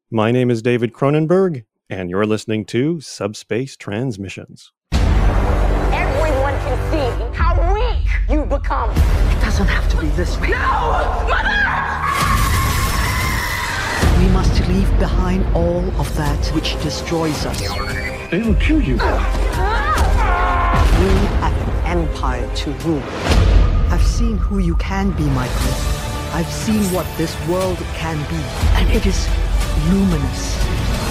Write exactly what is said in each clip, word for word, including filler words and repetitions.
My name is David Cronenberg, and you're listening to Subspace Transmissions. Everyone can see how weak you've become. It doesn't have to be this way. No! Mother! We must leave behind all of that which destroys us. They will kill you. We have an empire to rule. I've seen who you can be, Michael. I've seen what this world can be, and it is luminous.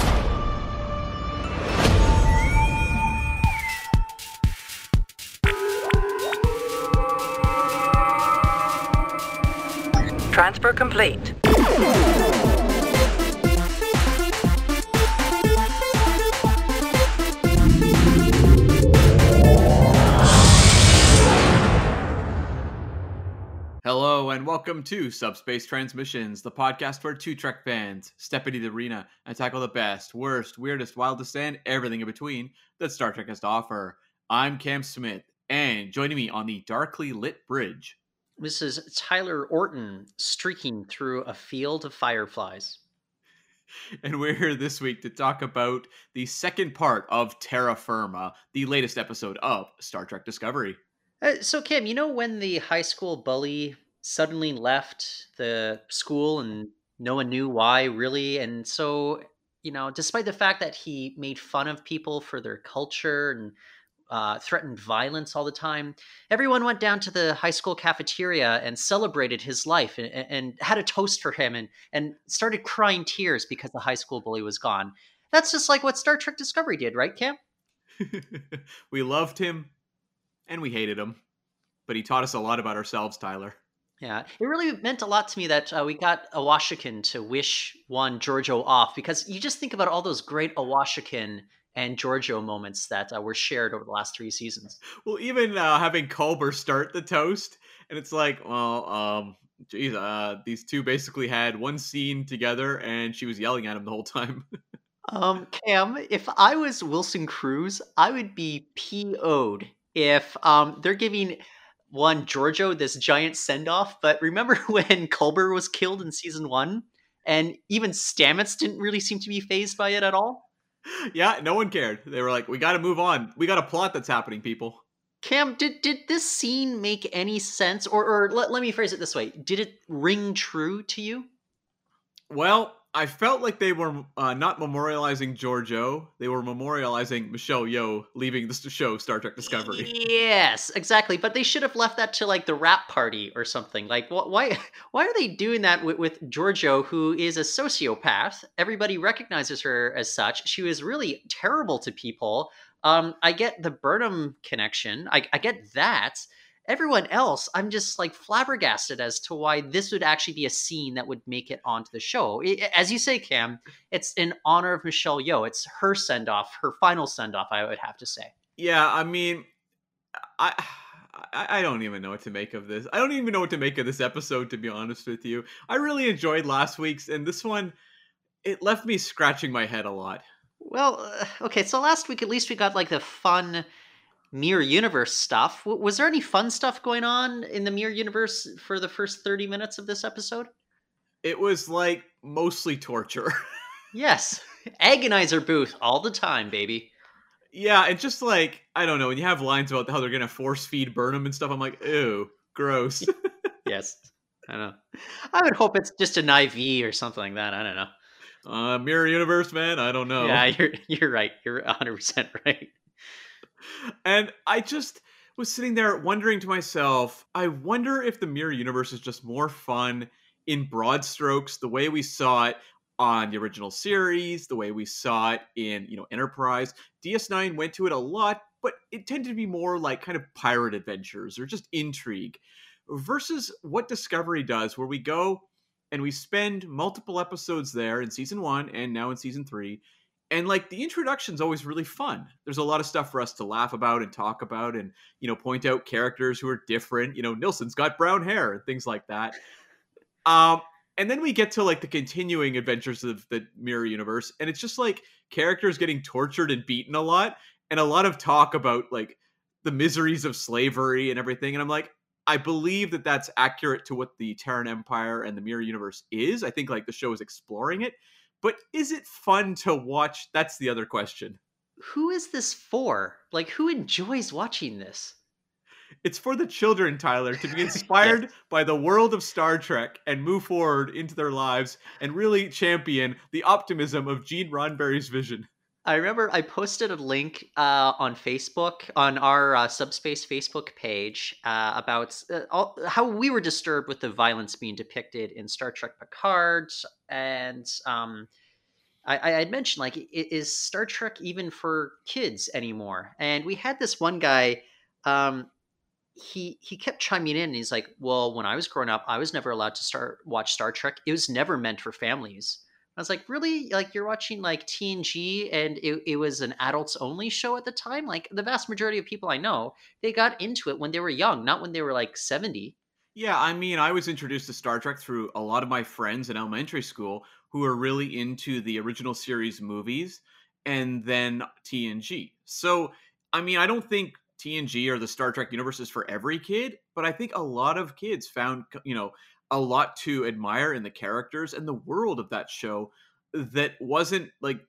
Transfer complete. Hello and welcome to Subspace Transmissions, the podcast where two Trek fans step into the arena and tackle the best, worst, weirdest, wildest, and everything in between that Star Trek has to offer. I'm Cam Smith, and joining me on the darkly lit bridge, this is Tyler Orton streaking through a field of fireflies. And we're here this week to talk about the second part of Terra Firma, the latest episode of Star Trek Discovery. Uh, so, Kim, you know when the high school bully suddenly left the school and no one knew why, really? And so, you know, despite the fact that he made fun of people for their culture and uh, threatened violence all the time, everyone went down to the high school cafeteria and celebrated his life and, and had a toast for him and, and started crying tears because the high school bully was gone. That's just like what Star Trek Discovery did, right, Cam? We loved him. And we hated him. But he taught us a lot about ourselves, Tyler. Yeah, it really meant a lot to me that uh, we got Awashikan to wish one Giorgio off, because you just think about all those great Awashikan and Giorgio moments that uh, were shared over the last three seasons. Well, even uh, having Culber start the toast, and it's like, well, um, geez, uh, these two basically had one scene together, and she was yelling at him the whole time. um, Cam, if I was Wilson Cruz, I would be P O'd if um, they're giving one Giorgio this giant send-off. But remember when Culber was killed in season one? And even Stamets didn't really seem to be fazed by it at all? Yeah, no one cared. They were like, we got to move on. We got a plot that's happening, people. Cam, did, did this scene make any sense? Or, or let, let me phrase it this way. Did it ring true to you? Well, I felt like they were uh, not memorializing Giorgio. They were memorializing Michelle Yeoh leaving the show Star Trek Discovery. Yes, exactly. But they should have left that to like the rap party or something. Like, wh- why? Why are they doing that with, with Giorgio, who is a sociopath? Everybody recognizes her as such. She was really terrible to people. Um, I get the Burnham connection. I, I get that. Everyone else, I'm just like flabbergasted as to why this would actually be a scene that would make it onto the show. It, as you say, Cam, it's in honor of Michelle Yeoh. It's her send-off, her final send-off, I would have to say. Yeah, I mean, I, I I don't even know what to make of this. I don't even know what to make of this episode, to be honest with you. I really enjoyed last week's, and this one, it left me scratching my head a lot. Well, uh, okay, so last week at least we got like the fun Mirror Universe stuff. W- was there any fun stuff going on in the Mirror Universe for the first thirty minutes of this episode? It was like mostly torture. Yes. Agonizer booth all the time, baby. Yeah, and just like, I don't know, when you have lines about how they're going to force feed Burnham and stuff, I'm like, ew, gross. Yes. I know. I would hope it's just an I V or something like that. I don't know. Uh, Mirror Universe, man, I don't know. Yeah, you're you're right. You're one hundred percent right. And I just was sitting there wondering to myself, I wonder if the Mirror Universe is just more fun in broad strokes, the way we saw it on the original series, the way we saw it in, you know, Enterprise. D S nine went to it a lot, but it tended to be more like kind of pirate adventures or just intrigue, versus what Discovery does, where we go and we spend multiple episodes there in season one and now in season three. And like the introduction's always really fun. There's a lot of stuff for us to laugh about and talk about and, you know, point out characters who are different. You know, Nilsson's got brown hair and things like that. Um, and then we get to like the continuing adventures of the Mirror Universe. And it's just like characters getting tortured and beaten a lot. And a lot of talk about like the miseries of slavery and everything. And I'm like, I believe that that's accurate to what the Terran Empire and the Mirror Universe is. I think like the show is exploring it. But is it fun to watch? That's the other question. Who is this for? Like, who enjoys watching this? It's for the children, Tyler, to be Yes. inspired by the world of Star Trek and move forward into their lives and really champion the optimism of Gene Roddenberry's vision. I remember I posted a link uh, on Facebook, on our uh, Subspace Facebook page, uh, about uh, all, how we were disturbed with the violence being depicted in Star Trek Picard. And um, I, I had mentioned, like, i- is Star Trek even for kids anymore? And we had this one guy, um, he he kept chiming in, and he's like, well, when I was growing up, I was never allowed to start watch Star Trek. It was never meant for families. I was like, really? Like, you're watching like T N G, and it, it was an adults only show at the time? Like, the vast majority of people I know, they got into it when they were young, not when they were like seventy. Yeah, I mean, I was introduced to Star Trek through a lot of my friends in elementary school who were really into the original series movies and then T N G. So, I mean, I don't think T N G or the Star Trek universe is for every kid, but I think a lot of kids found, you know, a lot to admire in the characters and the world of that show that wasn't like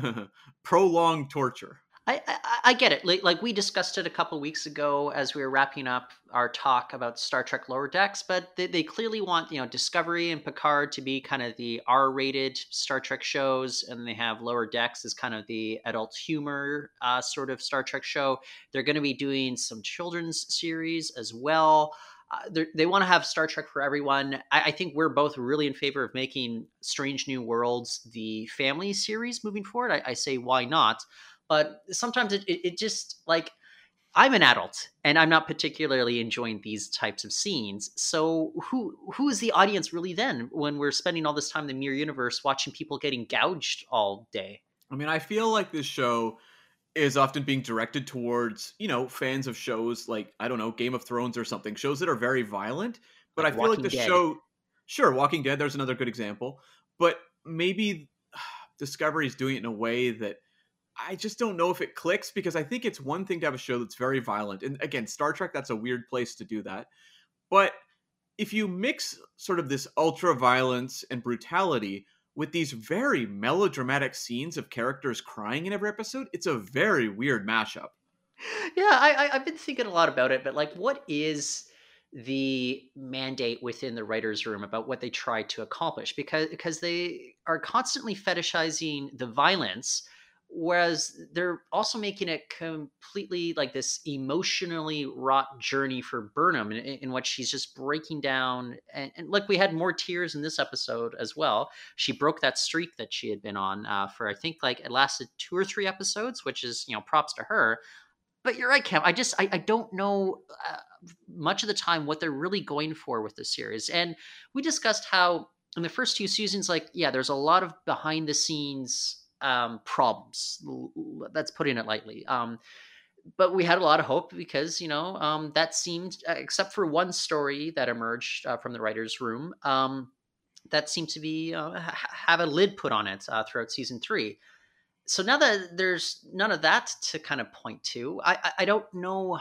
prolonged torture. I, I I get it. Like, like we discussed it a couple weeks ago as we were wrapping up our talk about Star Trek Lower Decks, but they, they clearly want, you know, Discovery and Picard to be kind of the R-rated Star Trek shows, and they have Lower Decks as kind of the adult humor uh, sort of Star Trek show. They're going to be doing some children's series as well. Uh, they're- they want to have Star Trek for everyone. I, I think we're both really in favor of making Strange New Worlds the family series moving forward. I, I say, why not? But sometimes it, it, it just like, I'm an adult and I'm not particularly enjoying these types of scenes. So who who is the audience really then when we're spending all this time in the Mirror Universe watching people getting gouged all day? I mean, I feel like this show is often being directed towards, you know, fans of shows like, I don't know, Game of Thrones or something, shows that are very violent. But Like I feel Walking like the Dead. show, sure, Walking Dead, there's another good example. But maybe Discovery is doing it in a way that I just don't know if it clicks, because I think it's one thing to have a show that's very violent. And again, Star Trek, that's a weird place to do that. But if you mix sort of this ultra violence and brutality with these very melodramatic scenes of characters crying in every episode, it's a very weird mashup. Yeah, I, I I've been thinking a lot about it, but like, what is the mandate within the writers' room about what they try to accomplish? Because because they are constantly fetishizing the violence, whereas they're also making it completely like this emotionally wrought journey for Burnham, in, in which she's just breaking down. And, and look, we had more tears in this episode as well. She broke that streak that she had been on uh, for, I think, like, it lasted two or three episodes, which is, you know, props to her. But you're right, Cam. I just I, I don't know uh, much of the time what they're really going for with this series. And we discussed how in the first two seasons, like, yeah, there's a lot of behind the scenes um, problems. L- l- That's putting it lightly. Um, but we had a lot of hope because, you know, um, that seemed, uh, except for one story that emerged uh, from the writers' room, um, that seemed to be uh, ha- have a lid put on it uh, throughout season three. So now that there's none of that to kind of point to, I, I I don't know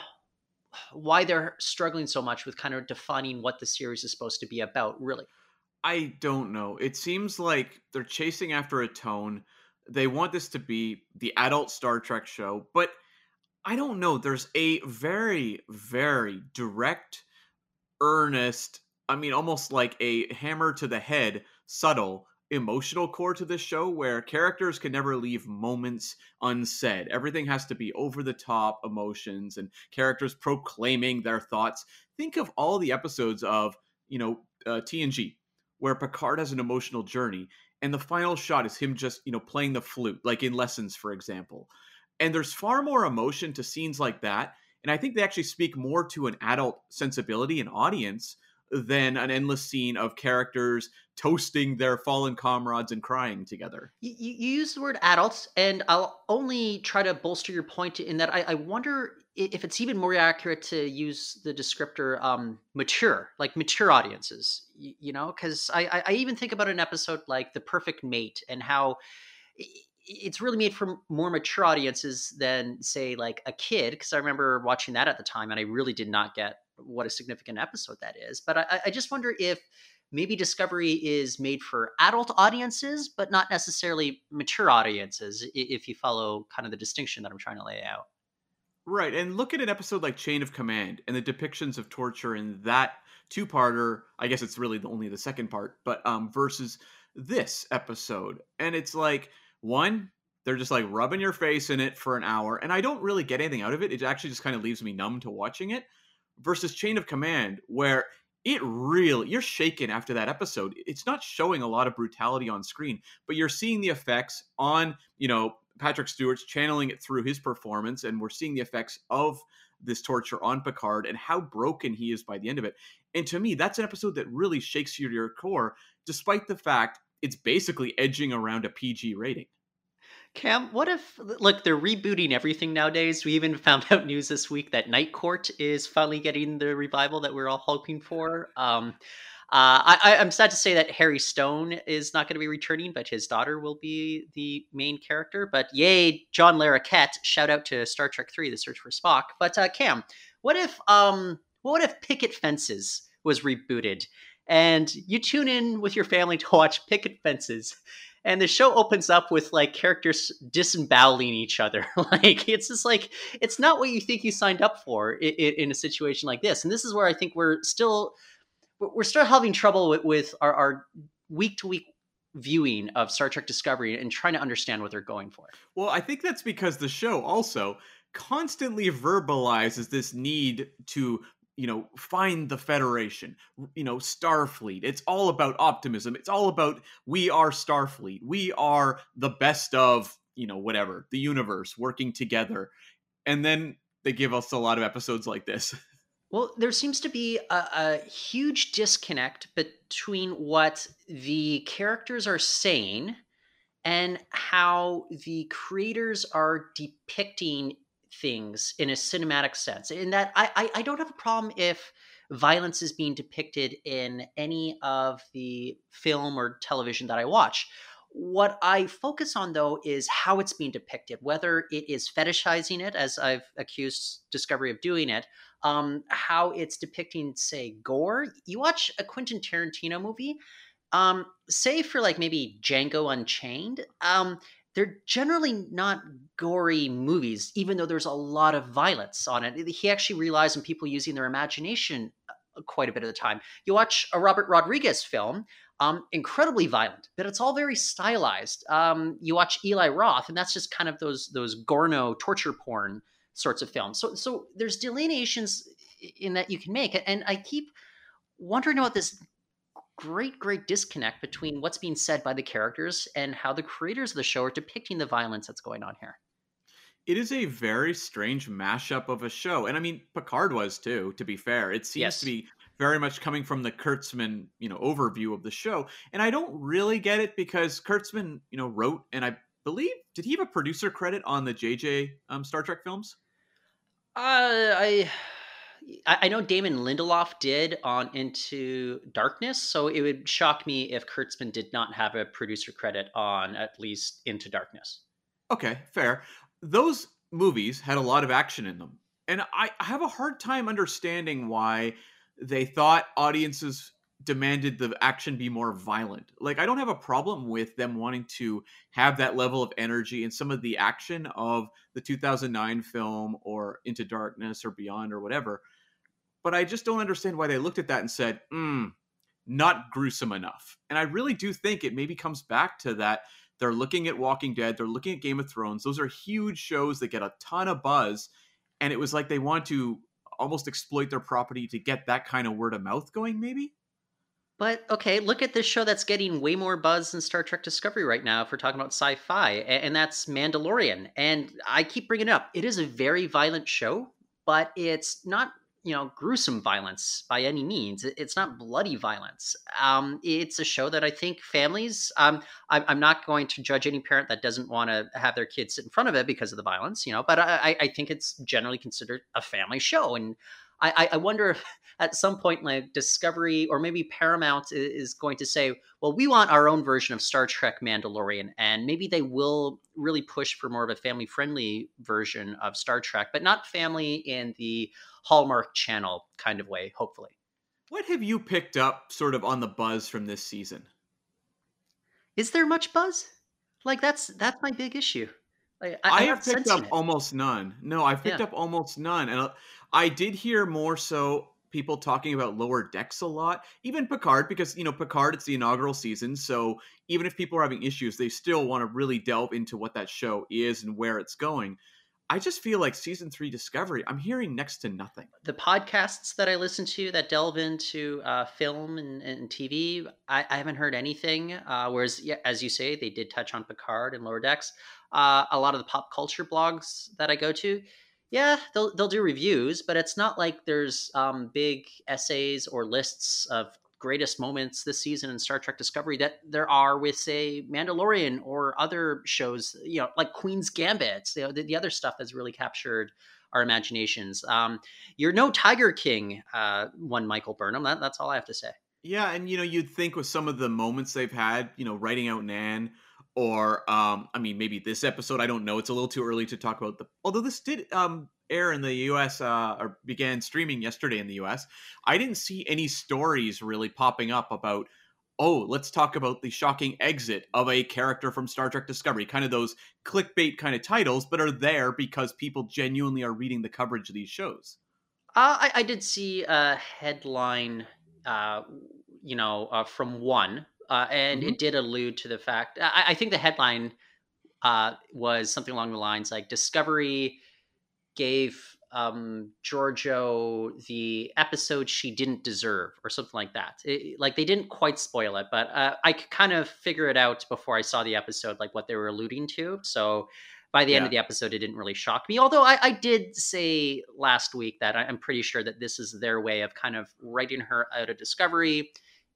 why they're struggling so much with kind of defining what the series is supposed to be about, really. I don't know. It seems like they're chasing after a tone. They want this to be the adult Star Trek show, but I don't know. There's a very, very direct, earnest, I mean, almost like a hammer to the head, subtle, emotional core to this show where characters can never leave moments unsaid. Everything has to be over the top emotions and characters proclaiming their thoughts. Think of all the episodes of, you know, uh, T N G where Picard has an emotional journey and the final shot is him just, you know, playing the flute, like in Lessons, for example. And there's far more emotion to scenes like that. And I think they actually speak more to an adult sensibility and audience than an endless scene of characters toasting their fallen comrades and crying together. You, you you use the word adults, and I'll only try to bolster your point in that I, I wonder i- if it's even more accurate to use the descriptor um, mature, like mature audiences, you, you know? Because I, I, I even think about an episode like The Perfect Mate and how i- it's really made for more mature audiences than, say, like a kid. Because I remember watching that at the time, and I really did not get what a significant episode that is. But I, I just wonder if maybe Discovery is made for adult audiences, but not necessarily mature audiences, if you follow kind of the distinction that I'm trying to lay out. Right, and look at an episode like Chain of Command and the depictions of torture in that two-parter. I guess it's really the, only the second part, but um, versus this episode, and it's like one, they're just like rubbing your face in it for an hour, and I don't really get anything out of it. It actually just kind of leaves me numb to watching it. Versus Chain of Command, where it really, you're shaken after that episode. It's not showing a lot of brutality on screen, but you're seeing the effects on, you know, Patrick Stewart's channeling it through his performance, and we're seeing the effects of this torture on Picard and how broken he is by the end of it. And to me, that's an episode that really shakes you to your core, despite the fact it's basically edging around a P G rating. Cam, what if, look, they're rebooting everything nowadays. We even found out news this week that Night Court is finally getting the revival that we're all hoping for. Um, uh, I, I'm sad to say that Harry Stone is not going to be returning, but his daughter will be the main character. But yay, John Larroquette, shout out to Star Trek three, The Search for Spock. But uh, Cam, what if, um, what if Picket Fences was rebooted? And you tune in with your family to watch Picket Fences, and the show opens up with like characters disemboweling each other. Like, it's just like, it's not what you think you signed up for in, in a situation like this. And this is where I think we're still, we're still having trouble with, with our, our week to week viewing of Star Trek Discovery and trying to understand what they're going for. Well, I think that's because the show also constantly verbalizes this need to, you know, find the Federation, you know, Starfleet. It's all about optimism. It's all about, we are Starfleet. We are the best of, you know, whatever, the universe working together. And then they give us a lot of episodes like this. Well, there seems to be a, a huge disconnect between what the characters are saying and how the creators are depicting things in a cinematic sense. In that, I, I I don't have a problem if violence is being depicted in any of the film or television that I watch. What I focus on, though, is how it's being depicted, whether it is fetishizing it, as I've accused Discovery of doing it, um, how it's depicting, say, gore. You watch a Quentin Tarantino movie, um, say for like maybe Django Unchained, um, they're generally not gory movies, even though there's a lot of violence on it. He actually relies on people using their imagination quite a bit of the time. You watch a Robert Rodriguez film, um, incredibly violent, but it's all very stylized. Um, you watch Eli Roth, and that's just kind of those those Gorno torture porn sorts of films. So, so there's delineations in that you can make, and I keep wondering about this great, great disconnect between what's being said by the characters and how the creators of the show are depicting the violence that's going on here. It is a very strange mashup of a show. And I mean, Picard was too, to be fair. It seems Yes. to be very much coming from the Kurtzman, you know, overview of the show. And I don't really get it because Kurtzman, you know, wrote, and I believe, did he have a producer credit on the J J um, Star Trek films? Uh, I I know Damon Lindelof did on Into Darkness, so it would shock me if Kurtzman did not have a producer credit on at least Into Darkness. Okay, fair. Those movies had a lot of action in them. And I I have a hard time understanding why they thought audiences demanded the action be more violent. Like, I don't have a problem with them wanting to have that level of energy in some of the action of the two thousand nine film or Into Darkness or Beyond or whatever. But I just don't understand why they looked at that and said, hmm, not gruesome enough. And I really do think it maybe comes back to that. They're looking at Walking Dead. They're looking at Game of Thrones. Those are huge shows that get a ton of buzz. And it was like they want to almost exploit their property to get that kind of word of mouth going, maybe? But okay, look at this show that's getting way more buzz than Star Trek Discovery right now if we're talking about sci-fi, a- and that's Mandalorian. And I keep bringing it up. It is a very violent show, but it's not, you know, gruesome violence by any means. It- It's not bloody violence. Um, it's a show that I think families, um, I'm, I'm not going to judge any parent that doesn't want to have their kids sit in front of it because of the violence, you know, but I, I I think it's generally considered a family show. And I, I I wonder if at some point, like Discovery or maybe Paramount i- is going to say, well, we want our own version of Star Trek Mandalorian. And maybe they will really push for more of a family friendly version of Star Trek, but not family in the Hallmark Channel kind of way, hopefully. What have you picked up sort of on the buzz from this season? Is there much buzz? Like that's that's my big issue. Like, I, I I'm have not picked sensing up it. almost none. No, I've picked Yeah. up almost none. And uh, I did hear more so people talking about Lower Decks a lot. Even Picard, because, you know, Picard, it's the inaugural season. So even if people are having issues, they still want to really delve into what that show is and where it's going. I just feel like season three Discovery, I'm hearing next to nothing. The podcasts that I listen to that delve into uh, film and, and T V, I, I haven't heard anything. Uh, whereas, yeah, as you say, they did touch on Picard and Lower Decks. Uh, a lot of the pop culture blogs that I go to, yeah, they'll they'll do reviews, but it's not like there's um, big essays or lists of greatest moments this season in Star Trek Discovery that there are with, say, Mandalorian or other shows, you know, like Queen's Gambit, you know, the, the other stuff that's really captured our imaginations. Um, you're no Tiger King, uh, one Michael Burnham. That, that's all I have to say. Yeah, and you know, you'd think with some of the moments they've had, you know, writing out Nan, or um, I mean, maybe this episode, I don't know. It's a little too early to talk about the. Although this did um air in the U S uh, or began streaming yesterday in the U S. I didn't see any stories really popping up about. Oh, let's talk about the shocking exit of a character from Star Trek Discovery. Kind of those clickbait kind of titles, but are there because people genuinely are reading the coverage of these shows. Uh, I, I did see a headline, uh, you know, uh, from one, uh, and Mhm. it did allude to the fact. I, I think the headline uh, was something along the lines like Discovery gave um, Giorgio the episode she didn't deserve, or something like that. It- like they didn't quite spoil it, but uh, I could kind of figure it out before I saw the episode, like what they were alluding to. So by the end Yeah. of the episode, it didn't really shock me. Although I, I did say last week that I- I'm pretty sure that this is their way of kind of writing her out of Discovery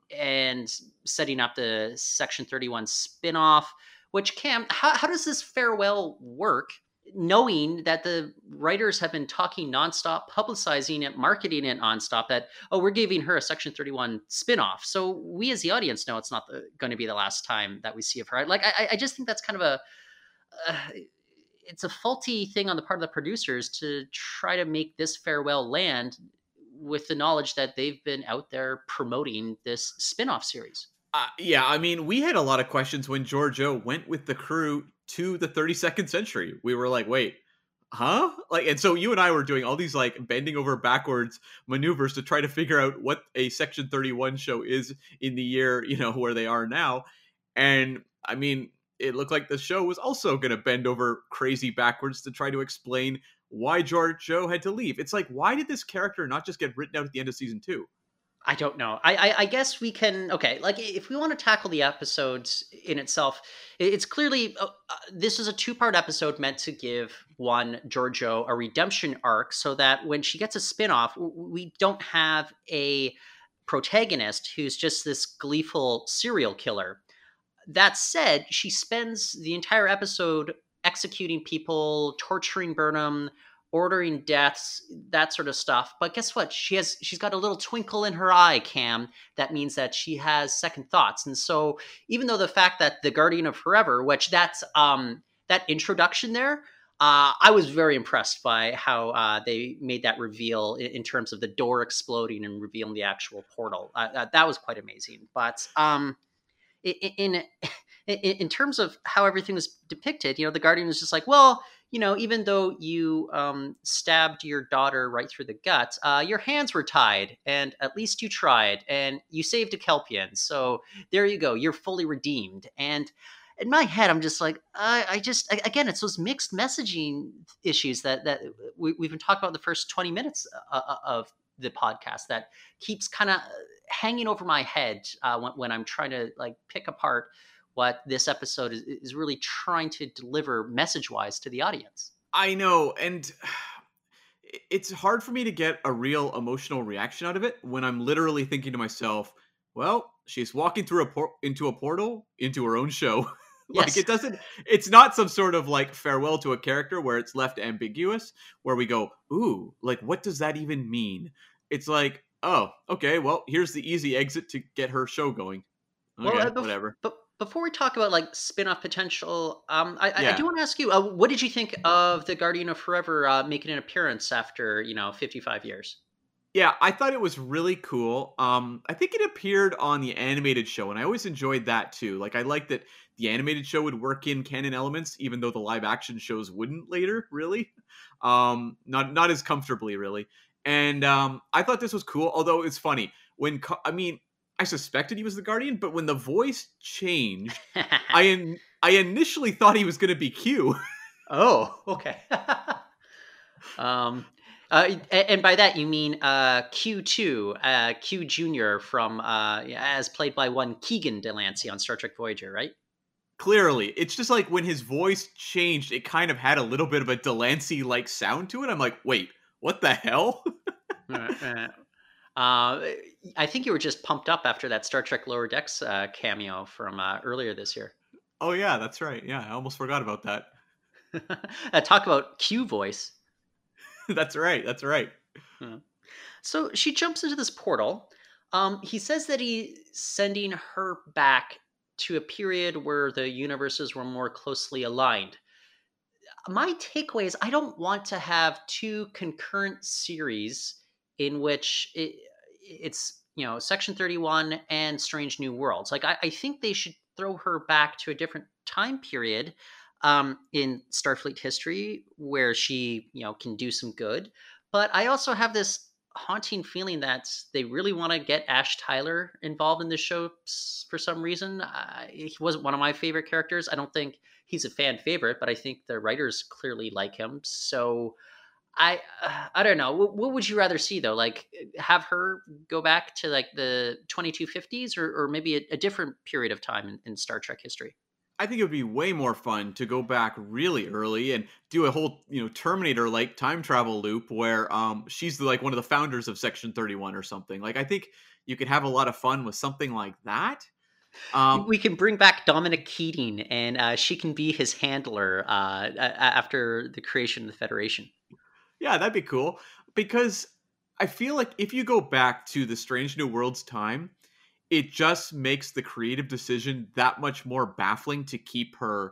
and setting up the Section thirty-one spinoff. Which, Cam, how, how does this farewell work? Knowing that the writers have been talking nonstop, publicizing it, marketing it nonstop, that, oh, we're giving her a Section thirty-one spinoff. So we as the audience know it's not going to be the last time that we see of her. Like, I, I just think that's kind of a, uh, it's a faulty thing on the part of the producers to try to make this farewell land with the knowledge that they've been out there promoting this spinoff series. Uh, yeah, I mean, we had a lot of questions when Giorgio went with the crew to the thirty-second century. We were like, wait, huh? Like, and so you and I were doing all these like bending over backwards maneuvers to try to figure out what a Section thirty-one show is in the year, you know, where they are now. And I mean, it looked like the show was also going to bend over crazy backwards to try to explain why Giorgio had to leave. It's like, why did this character not just get written out at the end of season two? I don't know. I, I I guess we can. Okay, like if we want to tackle the episodes in itself, it- it's clearly uh, uh, this is a two-part episode meant to give one Giorgio a redemption arc, so that when she gets a spin-off, w- we don't have a protagonist who's just this gleeful serial killer. That said, she spends the entire episode executing people, torturing Burnham, ordering deaths, that sort of stuff. But guess what? She has she's got a little twinkle in her eye, Cam. That means that she has second thoughts. And so even though the fact that the Guardian of Forever, which that's um that introduction there, uh, I was very impressed by how uh, they made that reveal in, in terms of the door exploding and revealing the actual portal. Uh, that, that was quite amazing. But um, in, in in terms of how everything was depicted, you know, the Guardian was just like, well, you know, even though you um, stabbed your daughter right through the gut, uh, your hands were tied, and at least you tried, and you saved a Kelpian. So there you go, you're fully redeemed. And in my head, I'm just like, I, I just, again, it's those mixed messaging issues that that we, we've been talking about the first twenty minutes uh, of the podcast that keeps kind of hanging over my head uh, when, when I'm trying to like pick apart what this episode is, is really trying to deliver message-wise to the audience. I know, and it's hard for me to get a real emotional reaction out of it when I'm literally thinking to myself, well, she's walking through a por- into a portal into her own show. Like Yes. it doesn't, it's not some sort of like farewell to a character where it's left ambiguous, where we go, ooh, like what does that even mean? It's like, oh, okay, well, here's the easy exit to get her show going. Okay, Well, uh, bef- whatever. But before we talk about like spin-off potential, um, I, I- I Yeah. do want to ask you, uh, what did you think of the Guardian of Forever uh, making an appearance after, you know, fifty-five years? Yeah, I thought it was really cool. Um, I think it appeared on the animated show, and I always enjoyed that too. Like, I like that the animated show would work in canon elements, even though the live action shows wouldn't later, really. Um, not not as comfortably, really. And um, I thought this was cool, although it's funny. When, Ca- I mean, I suspected he was the Guardian, but when the voice changed, I, in- I initially thought he was going to be Q. Oh, okay. um, uh, a- and by that you mean uh, Q two, uh, Q Junior from uh, as played by one Keegan Delancey on Star Trek Voyager, right? Clearly, it's just like when his voice changed, it kind of had a little bit of a Delancey-like sound to it. I'm like, wait, what the hell? Uh, uh, uh, I think you were just pumped up after that Star Trek Lower Decks uh, cameo from uh, earlier this year. Oh yeah, that's right. Yeah, I almost forgot about that. uh, talk about Q voice. That's right. That's right. Yeah. So she jumps into this portal. Um, he says that he's sending her back to a period where the universes were more closely aligned. My takeaway is I don't want to have two concurrent series in which it, it's, you know, Section thirty-one and Strange New Worlds. Like, I, I think they should throw her back to a different time period um, in Starfleet history where she, you know, can do some good. But I also have this haunting feeling that they really want to get Ash Tyler involved in the show s- for some reason. Uh, he wasn't one of my favorite characters. I don't think he's a fan favorite, but I think the writers clearly like him. So I uh, I don't know. What, what would you rather see though? Like have her go back to like the twenty-two fifties or, or maybe a, a different period of time in, in Star Trek history? I think it would be way more fun to go back really early and do a whole, you know, Terminator-like time travel loop where um she's the, like one of the founders of Section thirty-one or something. Like I think you could have a lot of fun with something like that. Um, We can bring back Dominic Keating, and uh, she can be his handler uh, a- a- after the creation of the Federation. Yeah, that'd be cool. Because I feel like if you go back to the Strange New Worlds time, it just makes the creative decision that much more baffling to keep her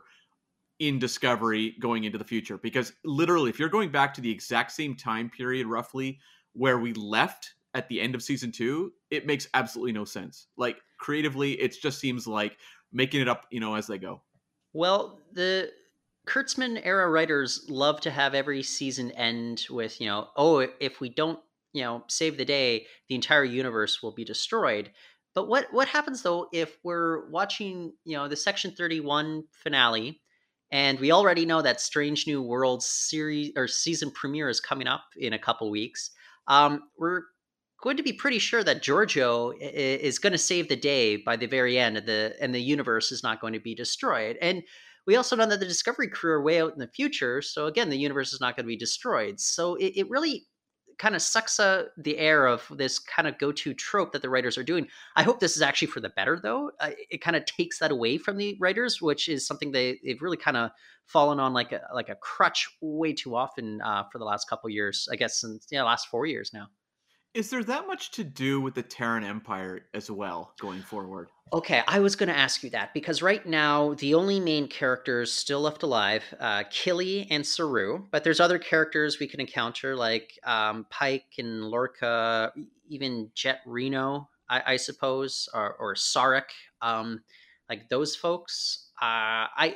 in Discovery going into the future. Because literally, if you're going back to the exact same time period, roughly, where we left at the end of season two, it makes absolutely no sense. Like, creatively, it just seems like making it up, you know, as they go. Well, the Kurtzman era writers love to have every season end with, you know, oh, if we don't, you know, save the day, the entire universe will be destroyed. But what what happens though if we're watching, you know, the Section thirty-one finale, and we already know that Strange New Worlds series or season premiere is coming up in a couple weeks? Um, we're going to be pretty sure that Giorgio i- is going to save the day by the very end, and the and the universe is not going to be destroyed. And we also know that the Discovery crew are way out in the future, so again, the universe is not going to be destroyed. So it, it really kind of sucks uh, the air of this kind of go-to trope that the writers are doing. I hope this is actually for the better, though. Uh, it kind of takes that away from the writers, which is something they they've really kind of fallen on like a like a crutch way too often uh, for the last couple years. I guess since yeah, last four years now. Is there that much to do with the Terran Empire as well going forward? Okay, I was going to ask you that because right now the only main characters still left alive, uh, Killy and Saru, but there's other characters we can encounter like um, Pike and Lorca, e- even Jet Reno, I, I suppose, or, or Sarek, um, like those folks. Uh, I,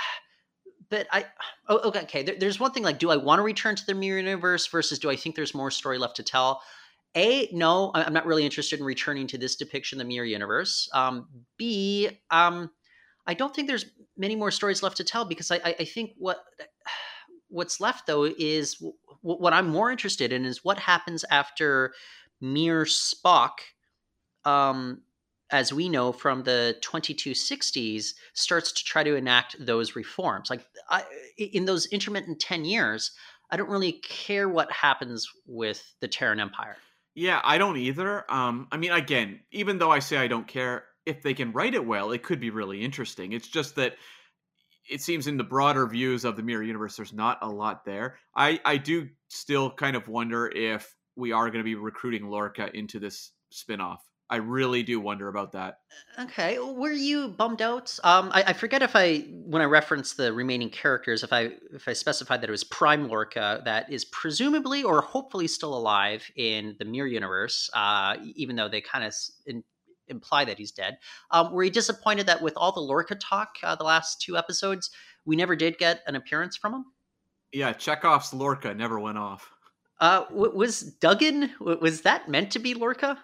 but I, oh, okay, okay. There, there's one thing like, do I want to return to the Mirror Universe versus do I think there's more story left to tell? A, no, I- I'm not really interested in returning to this depiction of the Mirror Universe. Um, B, um, I don't think there's many more stories left to tell because I, I, I think what what's left though is w- what I'm more interested in is what happens after Mir Spock, um, as we know from the twenty-two sixties, starts to try to enact those reforms. Like I, in those intermittent ten years, I don't really care what happens with the Terran Empire. Yeah, I don't either. Um, I mean, again, even though I say I don't care, if they can write it well, it could be really interesting. It's just that it seems in the broader views of the Mirror Universe, there's not a lot there. I, I do still kind of wonder if we are going to be recruiting Lorca into this spinoff. I really do wonder about that. Okay, were you bummed out? Um, I, I forget if I, when I referenced the remaining characters, if I if I specified that it was Prime Lorca that is presumably or hopefully still alive in the Mirror universe, uh, e- even though they kind of in, imply that he's dead. Um, were you disappointed that with all the Lorca talk, uh, the last two episodes, we never did get an appearance from him? Yeah, Chekhov's Lorca never went off. Uh, w- was Duggan, w- was that meant to be Lorca?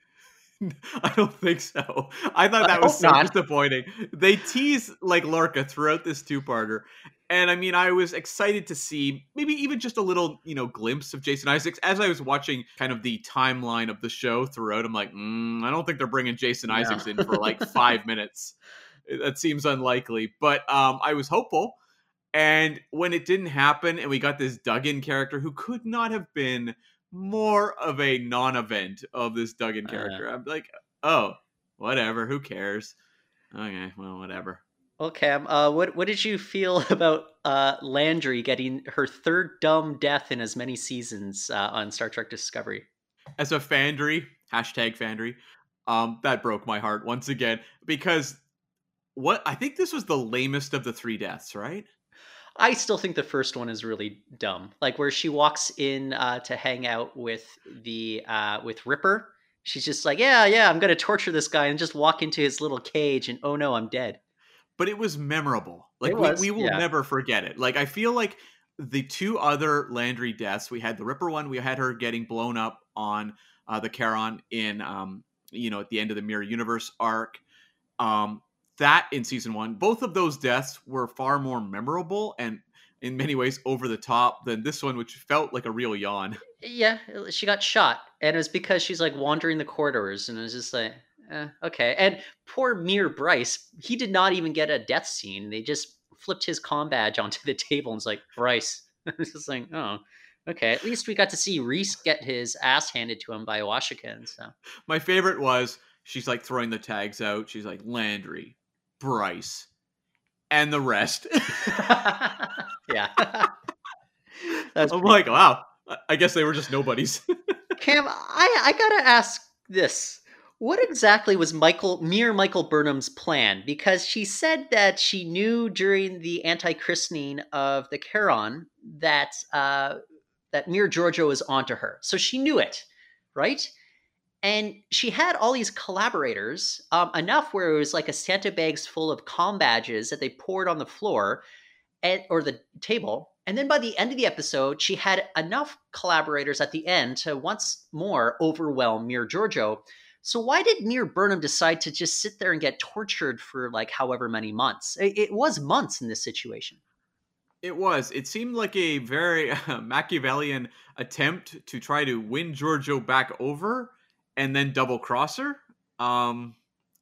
I don't think so. I thought I that was hope so not. disappointing. They tease like Lorca throughout this two-parter. And I mean, I was excited to see maybe even just a little, you know, glimpse of Jason Isaacs. As I was watching kind of the timeline of the show throughout, I'm like, mm, I don't think they're bringing Jason Yeah. Isaacs in for like five minutes. That seems unlikely. But um, I was hopeful. And when it didn't happen and we got this Duggan character who could not have been more of a non-event of this Duggan character, I'm like, oh, whatever, who cares? Okay, well, whatever. Well, Cam, uh, what what did you feel about uh, Landry getting her third dumb death in as many seasons uh, on Star Trek Discovery? As a Fandry, hashtag Fandry, um, that broke my heart once again because what I think this was the lamest of the three deaths, right? I still think the first one is really dumb. Like where she walks in uh, to hang out with the uh, with Ripper. She's just like, yeah, yeah, I'm gonna torture this guy and just walk into his little cage and oh no, I'm dead. But it was memorable. Like It we, was, we will yeah. never forget it. Like I feel like the two other Landry deaths, we had the Ripper one, we had her getting blown up on uh, the Charon in um, you know, at the end of the Mirror Universe arc. Um, that in season one, both of those deaths were far more memorable and in many ways over the top than this one, which felt like a real yawn. Yeah, she got shot, and it was because she's like wandering the corridors, and it was just like, eh, okay. And poor Mir Bryce, he did not even get a death scene. They just flipped his comm badge onto the table and was like, Bryce. It's just like, oh, okay. At least we got to see Reese get his ass handed to him by Washington. So My favorite was she's like throwing the tags out. She's like Landry, Bryce, and the rest. yeah, that's I'm pretty like, wow. I- I guess they were just nobodies. Cam, I, I gotta ask this. What exactly was Michael Mir Michael Burnham's plan? Because she said that she knew during the anti-christening of the Charon that uh, that Mir Giorgio was onto her. So she knew it, right? And she had all these collaborators, um, enough where it was like a Santa bags full of comm badges that they poured on the floor and, or the table. And then by the end of the episode, she had enough collaborators at the end to once more overwhelm Mir Giorgio. So why did Mir Burnham decide to just sit there and get tortured for like however many months? It, it was months in this situation. It was. It seemed like a very uh, Machiavellian attempt to try to win Giorgio back over and then double cross her. Um,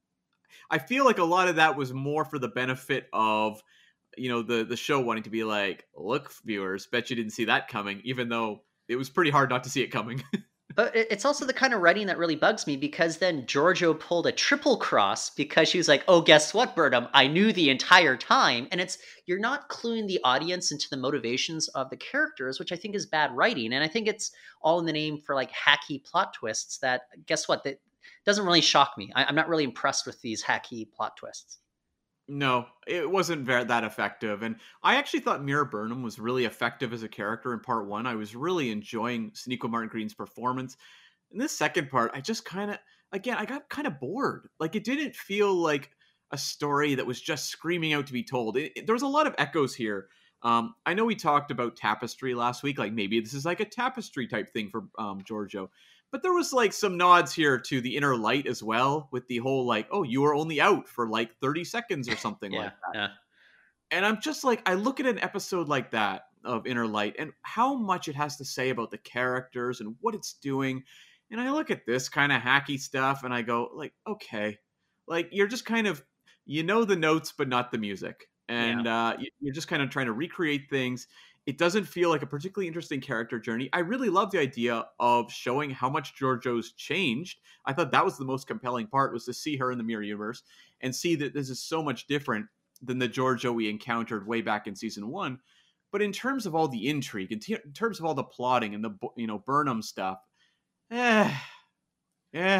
I feel like a lot of that was more for the benefit of, you know, the the show wanting to be like, look, viewers, bet you didn't see that coming, even though it was pretty hard not to see it coming. But it- it's also the kind of writing that really bugs me because then Giorgio pulled a triple cross because she was like, oh, guess what, Burnham? I knew the entire time. And it's, you're not cluing the audience into the motivations of the characters, which I think is bad writing. And I think it's all in the name for like hacky plot twists that, guess what, that doesn't really shock me. I- I'm not really impressed with these hacky plot twists. No, it wasn't very that effective. And I actually thought Mira Burnham was really effective as a character in part one. I was really enjoying Sonequa Martin Green's performance. In this second part, I just kind of, again, I got kind of bored. Like, it didn't feel like a story that was just screaming out to be told. It, it, there was a lot of echoes here. Um, I know we talked about Tapestry last week. Like, maybe this is like a Tapestry type thing for um, Giorgio. But there was like some nods here to the Inner Light as well, with the whole like, oh, you were only out for like thirty seconds or something Yeah, like that. yeah. And I'm just like, I look at an episode like that of Inner Light and how much it has to say about the characters and what it's doing. And I look at this kind of hacky stuff and I go like, okay, like you're just kind of, you know, the notes, but not the music. And uh, you- you're just kind of trying to recreate things. It doesn't feel like a particularly interesting character journey. I really love the idea of showing how much Giorgio's changed. I thought that was the most compelling part, was to see her in the Mirror Universe and see that this is so much different than the Giorgio we encountered way back in season one. But in terms of all the intrigue, in, t- in terms of all the plotting and the, you know, Burnham stuff, eh, eh,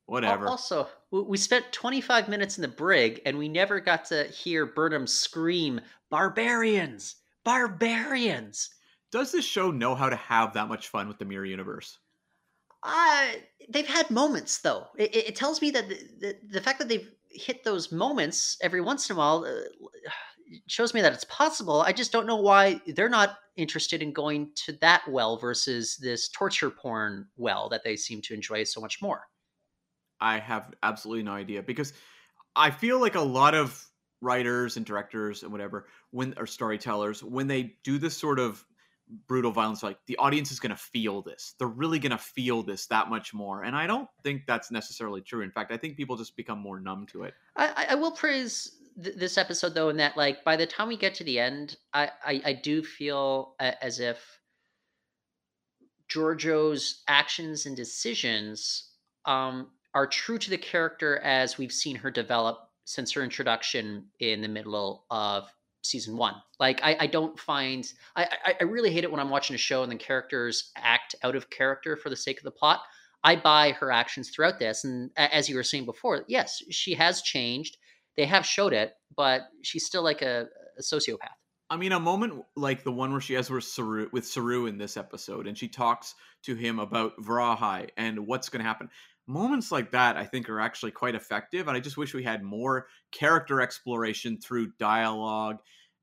whatever. Also, we spent twenty-five minutes in the brig, and we never got to hear Burnham scream, "Barbarians! Barbarians!" Does this show know how to have that much fun with the Mirror Universe? Uh, they've had moments, though. It, it, it tells me that the, the, the fact that they've hit those moments every once in a while uh, shows me that it's possible. I just don't know why they're not interested in going to that well versus this torture porn well that they seem to enjoy so much more. I have absolutely no idea, because I feel like a lot of writers and directors and whatever, when or storytellers, when they do this sort of brutal violence, like the audience is going to feel this. They're really going to feel this that much more. And I don't think that's necessarily true. In fact, I think people just become more numb to it. I, I will praise th- this episode, though, in that, like, by the time we get to the end, I, I, I do feel a- as if Giorgio's actions and decisions um, are true to the character as we've seen her develop since her introduction in the middle of season one. Like, I, I don't find, I, I, I really hate it when I'm watching a show and the characters act out of character for the sake of the plot. I buy her actions throughout this. And as you were saying before, yes, she has changed. They have showed it, but she's still like a, a sociopath. I mean, a moment like the one where she has with Saru, with Saru in this episode, and she talks to him about Vrahai and what's going to happen. Moments like that, I think, are actually quite effective. And I just wish we had more character exploration through dialogue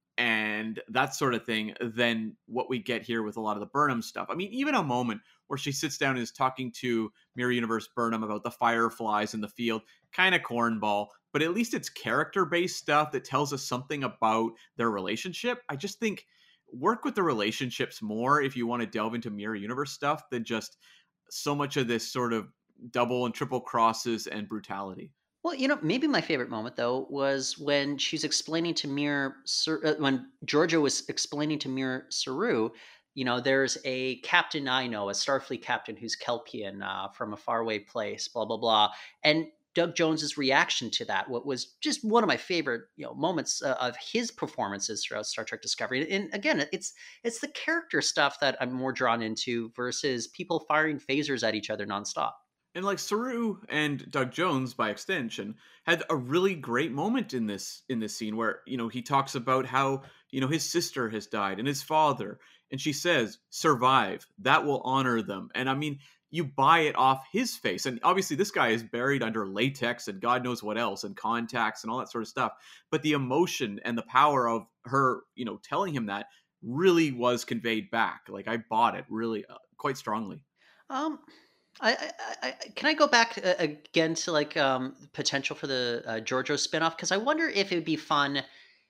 and that sort of thing than what we get here with a lot of the Burnham stuff. I mean, even a moment where she sits down and is talking to Mirror Universe Burnham about the fireflies in the field, kind of cornball, but at least it's character-based stuff that tells us something about their relationship. I just think work with the relationships more if you want to delve into Mirror Universe stuff than just so much of this sort of double and triple crosses and brutality. Well, you know, maybe my favorite moment, though, was when she's explaining to Mir, uh, when Giorgio was explaining to Mir Saru, you know, there's a captain I know, a Starfleet captain who's Kelpian uh, from a faraway place, blah, blah, blah. And Doug Jones's reaction to that, what was just one of my favorite, you know, moments uh, of his performances throughout Star Trek Discovery. And again, it's it's the character stuff that I'm more drawn into versus people firing phasers at each other nonstop. And like Saru and Doug Jones, by extension, had a really great moment in this in this scene where, you know, he talks about how, you know, his sister has died and his father. And she says, survive. That will honor them. And I mean, you buy it off his face. And obviously this guy is buried under latex and God knows what else and contacts and all that sort of stuff. But the emotion and the power of her, you know, telling him that really was conveyed back. Like I bought it really uh, quite strongly. Um... I, I, I can I go back uh, again to like um, potential for the uh, Giorgio spinoff, because I wonder if it would be fun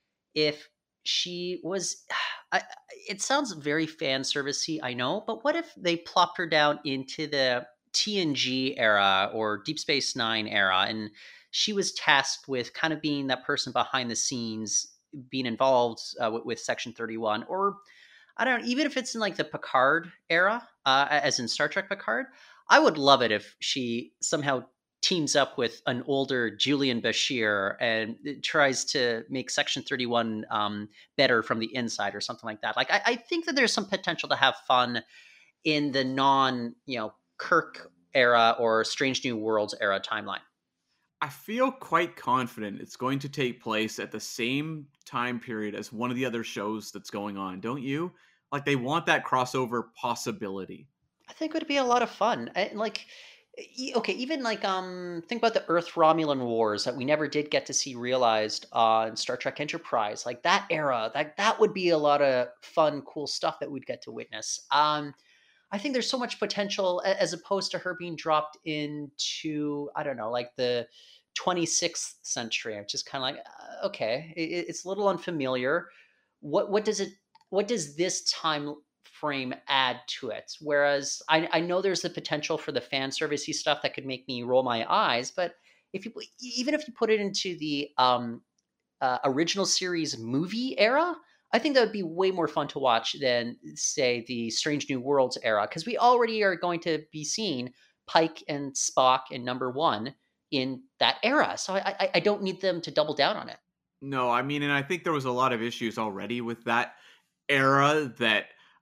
if she was. I, it sounds very fan servicey, I know, but what if they plopped her down into the T N G era or Deep Space Nine era, and she was tasked with kind of being that person behind the scenes, being involved uh, with, with Section thirty-one, or I don't know, even if it's in like the Picard era, uh, as in Star Trek Picard. I would love it if she somehow teams up with an older Julian Bashir and tries to make Section thirty-one um, better from the inside or something like that. Like, I, I think that there's some potential to have fun in the non, you know, Kirk era or Strange New Worlds era timeline. I feel quite confident it's going to take place at the same time period as one of the other shows that's going on, don't you? Like, they want that crossover possibility. I think it would be a lot of fun. And like, okay, even like, um, think about the Earth Romulan Wars that we never did get to see realized on Star Trek Enterprise. Like that era, that that would be a lot of fun, cool stuff that we'd get to witness. Um, I think there's so much potential as opposed to her being dropped into, I don't know, like the twenty-sixth century. I'm just kind of like, uh, okay, it, it's a little unfamiliar. What what does it? What does this time frame add to it? Whereas I, I know there's the potential for the fan servicey stuff that could make me roll my eyes, but if you even if you put it into the um, uh, original series movie era, I think that would be way more fun to watch than say the Strange New Worlds era, because we already are going to be seeing Pike and Spock and Number One in that era, so I, I, I don't need them to double down on it. No, I mean, and I think there was a lot of issues already with that era that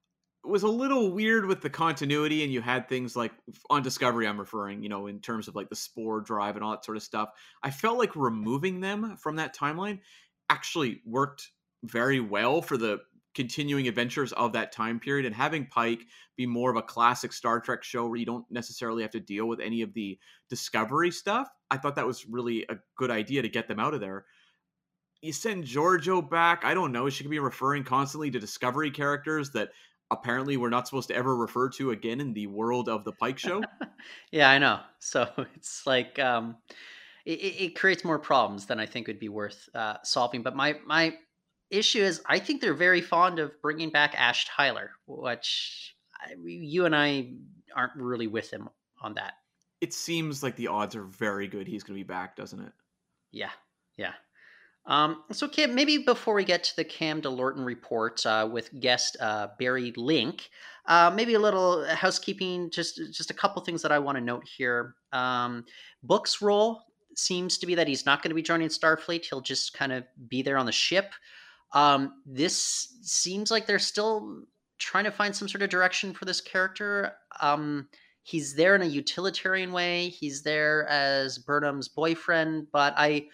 was a little weird with the continuity, and you had things like on Discovery, I'm referring, you know, in terms of like the spore drive and all that sort of stuff. I felt like removing them from that timeline actually worked very well for the continuing adventures of that time period, and having Pike be more of a classic Star Trek show where you don't necessarily have to deal with any of the Discovery stuff. I thought that was really a good idea to get them out of there. You send Georgiou back, I don't know, she could be referring constantly to Discovery characters that apparently we're not supposed to ever refer to again in the world of the Pike show. Yeah, I know. So it's like um, it, it creates more problems than I think would be worth uh, solving. But my my issue is, I think they're very fond of bringing back Ash Tyler, which I, you and I aren't really with him on that. It seems like the odds are very good he's going to be back, doesn't it? Yeah, yeah. Um, so, Kim, maybe before we get to the Cam DeLorton report uh, with guest uh, Barry Link, uh, maybe a little housekeeping, just just a couple things that I want to note here. Um, Book's role seems to be that he's not going to be joining Starfleet. He'll just kind of be there on the ship. Um, this seems like they're still trying to find some sort of direction for this character. Um, he's there in a utilitarian way. He's there as Burnham's boyfriend, but I...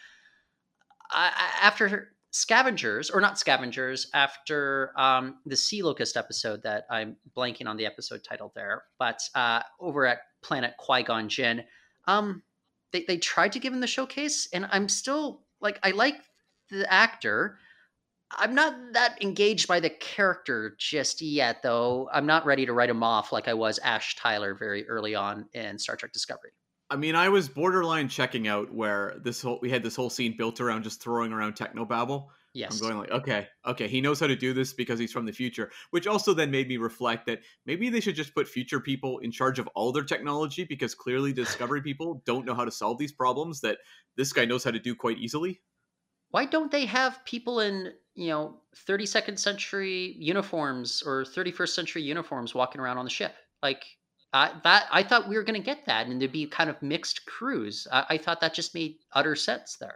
I, after Scavengers, or not Scavengers, after um, the Sea Locust episode that I'm blanking on the episode title there, but uh, over at Planet Qui-Gon Jinn, um, they, they tried to give him the showcase, and I'm still, like, I like the actor. I'm not that engaged by the character just yet, though. I'm not ready to write him off like I was Ash Tyler very early on in Star Trek Discovery. I mean, I was borderline checking out where this whole we had this whole scene built around just throwing around technobabble. Yes. I'm going like, okay, okay, he knows how to do this because he's from the future, which also then made me reflect that maybe they should just put future people in charge of all their technology, because clearly Discovery people don't know how to solve these problems that this guy knows how to do quite easily. Why don't they have people in, you know, thirty-second century uniforms or thirty-first century uniforms walking around on the ship? Like, Uh, that I thought we were going to get that, and there'd be kind of mixed crews. I, I thought that just made utter sense there.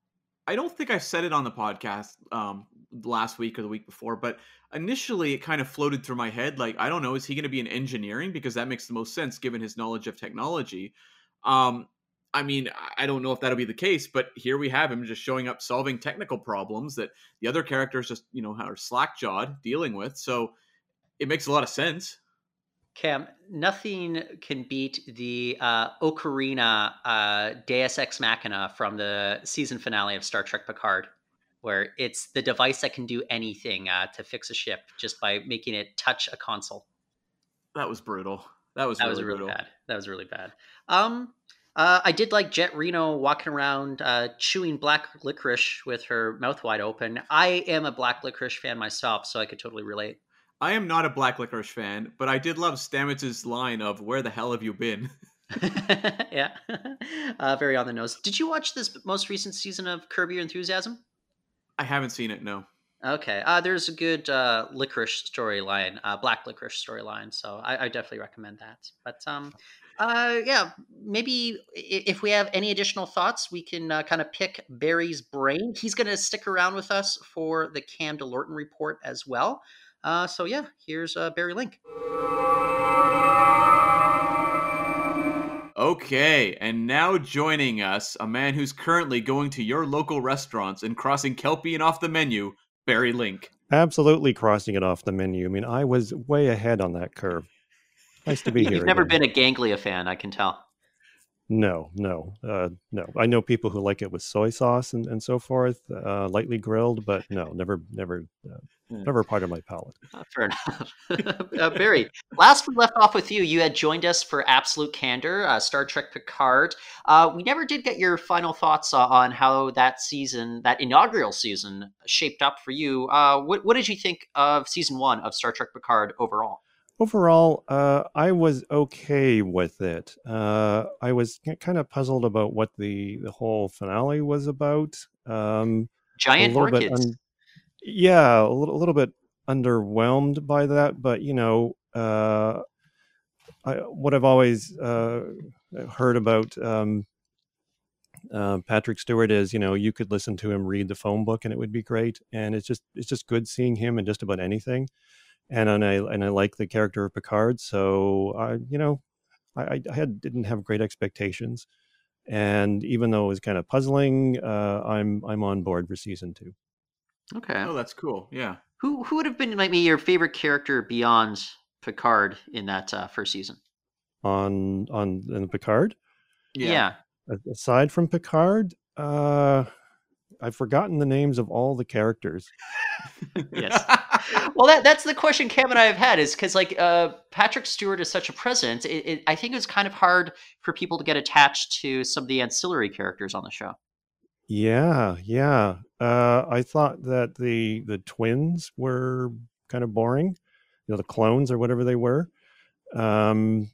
I don't think I said it on the podcast um, last week or the week before, but initially it kind of floated through my head. Like, I don't know, is he going to be in engineering? Because that makes the most sense given his knowledge of technology. Um, I mean, I don't know if that'll be the case, but here we have him just showing up solving technical problems that the other characters just, you know, are slack-jawed dealing with. So it makes a lot of sense. Cam, nothing can beat the uh, Ocarina uh, Deus Ex Machina from the season finale of Star Trek Picard, where it's the device that can do anything uh, to fix a ship just by making it touch a console. That was brutal. That was that really was really brutal. bad. That was really bad. Um, uh, I did like Jet Reno walking around uh, chewing black licorice with her mouth wide open. I am a black licorice fan myself, so I could totally relate. I am not a black licorice fan, but I did love Stamets's line of "Where the hell have you been?" Yeah, uh, very on the nose. Did you watch this most recent season of Curb Your Enthusiasm? I haven't seen it. No. Okay, uh, there's a good uh, licorice storyline, uh, black licorice storyline. So I, I definitely recommend that. But um, uh, yeah, maybe if we have any additional thoughts, we can uh, kind of pick Barry's brain. He's going to stick around with us for the Cam DeLorton report as well. Uh, so yeah, here's uh, Barry Link. Okay, and now joining us, a man who's currently going to your local restaurants and crossing Kelpian off the menu, Barry Link. Absolutely crossing it off the menu. I mean, I was way ahead on that curve. Nice to be You've here. never again. been a Ganglia fan, I can tell. No, no, uh, no. I know people who like it with soy sauce and, and so forth, uh, lightly grilled, but no, never, never, uh, Hmm. never part of my palate. Uh, fair enough. uh, Barry, last we left off with you, you had joined us for Absolute Candor, uh, Star Trek Picard. Uh, we never did get your final thoughts uh, on how that season, that inaugural season, shaped up for you. Uh, what, what did you think of season one of Star Trek Picard overall? Overall, uh, I was okay with it. Uh, I was kind of puzzled about what the, the whole finale was about. Um, Giant a little bit orchids. un- yeah, a little, a little bit underwhelmed by that, but you know, uh, I, what I've always uh, heard about um, uh, Patrick Stewart is, you know, you could listen to him read the phone book and it would be great, and it's just it's just good seeing him in just about anything. and and I and I like the character of Picard. So I, you know, I, I had didn't have great expectations, and even though it was kind of puzzling, uh, I'm I'm on board for season two. Okay. Oh, that's cool. Yeah. Who who would have been like maybe your favorite character beyond Picard in that uh, first season? On on in Picard, Yeah. A- aside from Picard, uh, I've forgotten the names of all the characters. Yes. Well, that that's the question Cam and I have had is because like uh, Patrick Stewart is such a presence. It, it, I think it's kind of hard for people to get attached to some of the ancillary characters on the show. Yeah, yeah. Uh, I thought that the the twins were kind of boring, you know, the clones or whatever they were. Um,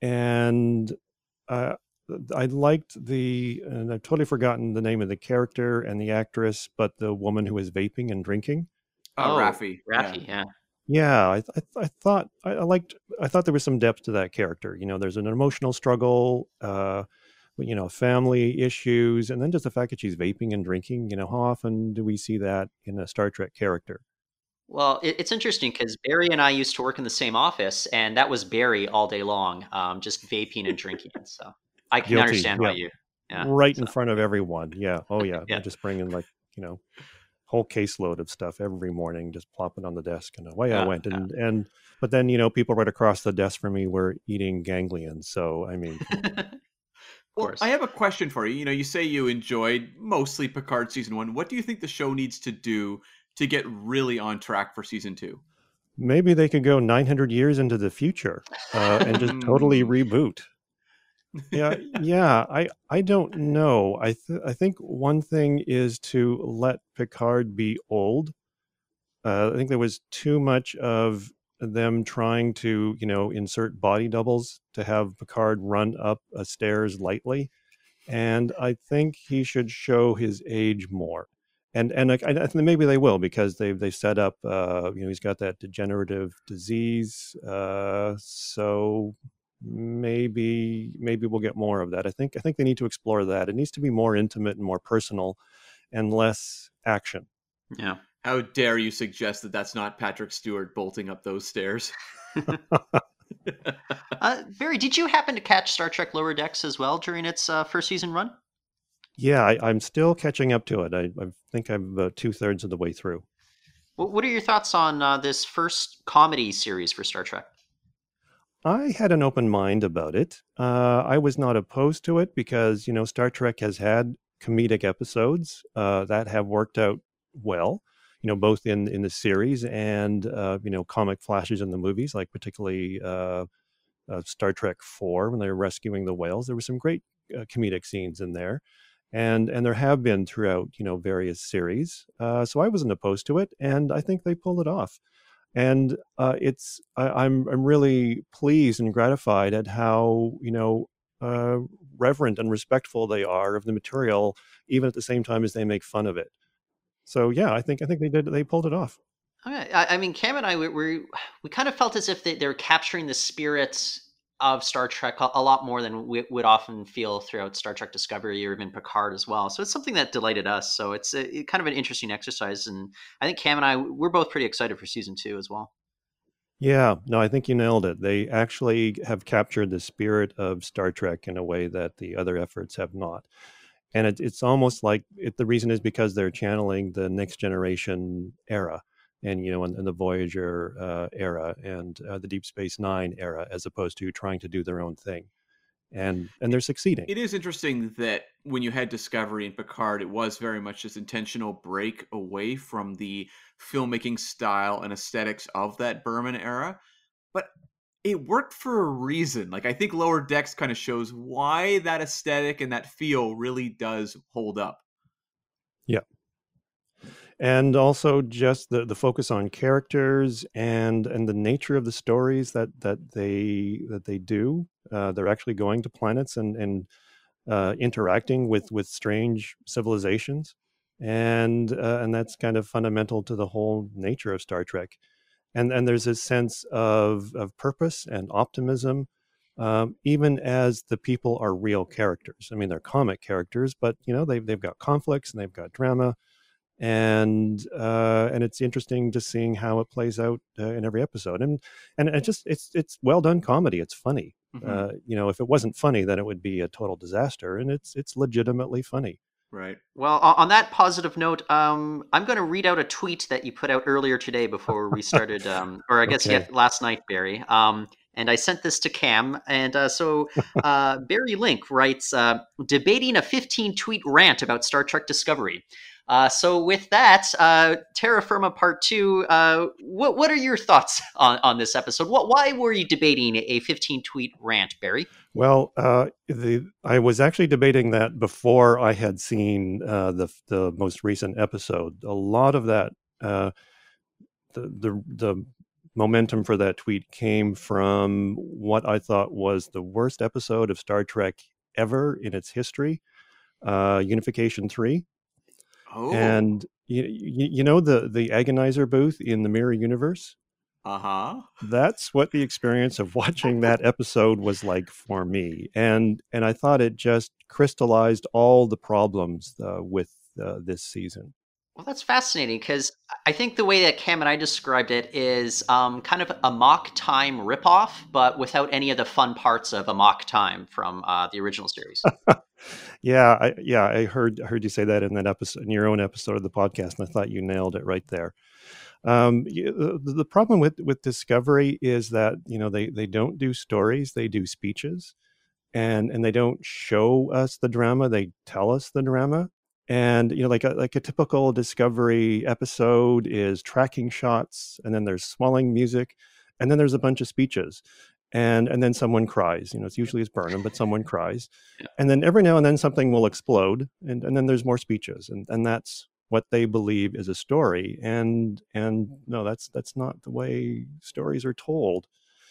and uh, I liked the, and I've totally forgotten the name of the character and the actress, but the woman who was vaping and drinking. Oh, Raffi. Raffi, yeah. Yeah, I, I, I thought I, I liked. I thought there was some depth to that character. You know, there's an emotional struggle. Uh, you know, family issues, and then just the fact that she's vaping and drinking. You know, how often do we see that in a Star Trek character? Well, it, it's interesting because Barry and I used to work in the same office, and that was Barry all day long, um, just vaping and drinking. So I can Guilty, understand yeah. why you, yeah, Right so. in front of everyone. Yeah. Oh yeah. Yeah. They're just bringing like, you know, whole caseload of stuff every morning, just plopping on the desk, and away I Yeah, went. And and but then, you know, people right across the desk from me were eating ganglions. So I mean, Well, course. I have a question for you. You know, you say you enjoyed mostly Picard season one. What do you think the show needs to do to get really on track for season two? maybe they could go nine hundred years into the future uh, and just totally Mm. reboot. Yeah, yeah. I I don't know. I th- I think one thing is to let Picard be old. Uh, I think there was too much of them trying to, you know, insert body doubles to have Picard run up a stairs lightly, and I think he should show his age more. And and I, I think maybe they will, because they've they set up, uh, you know, he's got that degenerative disease, uh, so maybe maybe we'll get more of that. I think I think they need to explore that. It needs to be more intimate and more personal, and less action. Yeah. How dare you suggest that that's not Patrick Stewart bolting up those stairs? Uh, Barry, did you happen to catch Star Trek Lower Decks as well during its uh, first season run? Yeah, I, I'm still catching up to it. I, I think I'm about two thirds of the way through. What, what are your thoughts on uh, this first comedy series for Star Trek? I had an open mind about it. Uh, I was not opposed to it because, you know, Star Trek has had comedic episodes uh, that have worked out well, you know, both in, in the series and, uh, you know, comic flashes in the movies, like particularly uh, uh, Star Trek four, when they were rescuing the whales. There were some great uh, comedic scenes in there. And, and there have been throughout, you know, various series. Uh, so I wasn't opposed to it. And I think they pulled it off. And uh, it's I, I'm I'm really pleased and gratified at how, you know, uh, reverent and respectful they are of the material, even at the same time as they make fun of it. So yeah, I think I think they did they pulled it off. Okay. I, I mean, Cam and I, we, we, we kind of felt as if they, they were capturing the spirit of Star Trek a, a lot more than we would often feel throughout Star Trek Discovery or even Picard as well. So it's something that delighted us. So it's a, it kind of an interesting exercise. And I think Cam and I, we're both pretty excited for season two as well. Yeah, no, I think you nailed it. They actually have captured the spirit of Star Trek in a way that the other efforts have not. And it, it's almost like it, the reason is because they're channeling the Next Generation era, and, you know, and, and the Voyager uh, era, and uh, the Deep Space Nine era, as opposed to trying to do their own thing. And and they're succeeding. It is interesting that when you had Discovery and Picard, it was very much this intentional break away from the filmmaking style and aesthetics of that Berman era. But it worked for a reason. Like, I think Lower Decks kind of shows why that aesthetic and that feel really does hold up. Yeah. And also just the, the focus on characters and and the nature of the stories that that they that they do. Uh, they're actually going to planets and and uh, interacting with with strange civilizations, and uh, and that's kind of fundamental to the whole nature of Star Trek. And and there's this sense of of purpose and optimism, um, even as the people are real characters. I mean, they're comic characters, but, you know, they've they've got conflicts and they've got drama. and uh, and it's interesting just seeing how it plays out uh, in every episode. And and it just it's it's well done comedy. It's funny. Mhm. Uh, you know, if it wasn't funny, then it would be a total disaster. And it's it's legitimately funny. Right. Well, o- on that positive note, um, I'm going to read out a tweet that you put out earlier today before we started, um, or I guess Okay. yeah, last night, Barry. Um, and I sent this to Cam, and uh, so uh, Barry Link writes, uh, debating a fifteen tweet rant about Star Trek Discovery. Uh, so with that, uh, Terra Firma Part Two. Uh, what what are your thoughts on, on this episode? What why were you debating a fifteen tweet rant, Barry? Well, uh, the I was actually debating that before I had seen uh, the the most recent episode. A lot of that, uh, the the the momentum for that tweet came from what I thought was the worst episode of Star Trek ever in its history, uh, Unification three. Oh. And you, you, you know the the agonizer booth in the Mirror Universe? Uh-huh. That's what the experience of watching that episode was like for me. And and I thought it just crystallized all the problems uh, with uh, this season. Well, that's fascinating because I think the way that Cam and I described it is um, kind of a mock time ripoff, but without any of the fun parts of a mock time from uh, the original series. Yeah, I, yeah, I heard heard you say that in that episode, in your own episode of the podcast, and I thought you nailed it right there. Um, you- the, the problem with with Discovery is that you know they they don't do stories, they do speeches, and and they don't show us the drama, they tell us the drama. And you know, like a like a typical Discovery episode is tracking shots, and then there's swelling music, and then there's a bunch of speeches, and and then someone cries. You know, it's usually it's Burnham, but someone cries, Yeah. and then every now and then something will explode, and and then there's more speeches, and and that's what they believe is a story. And and no, that's that's not the way stories are told.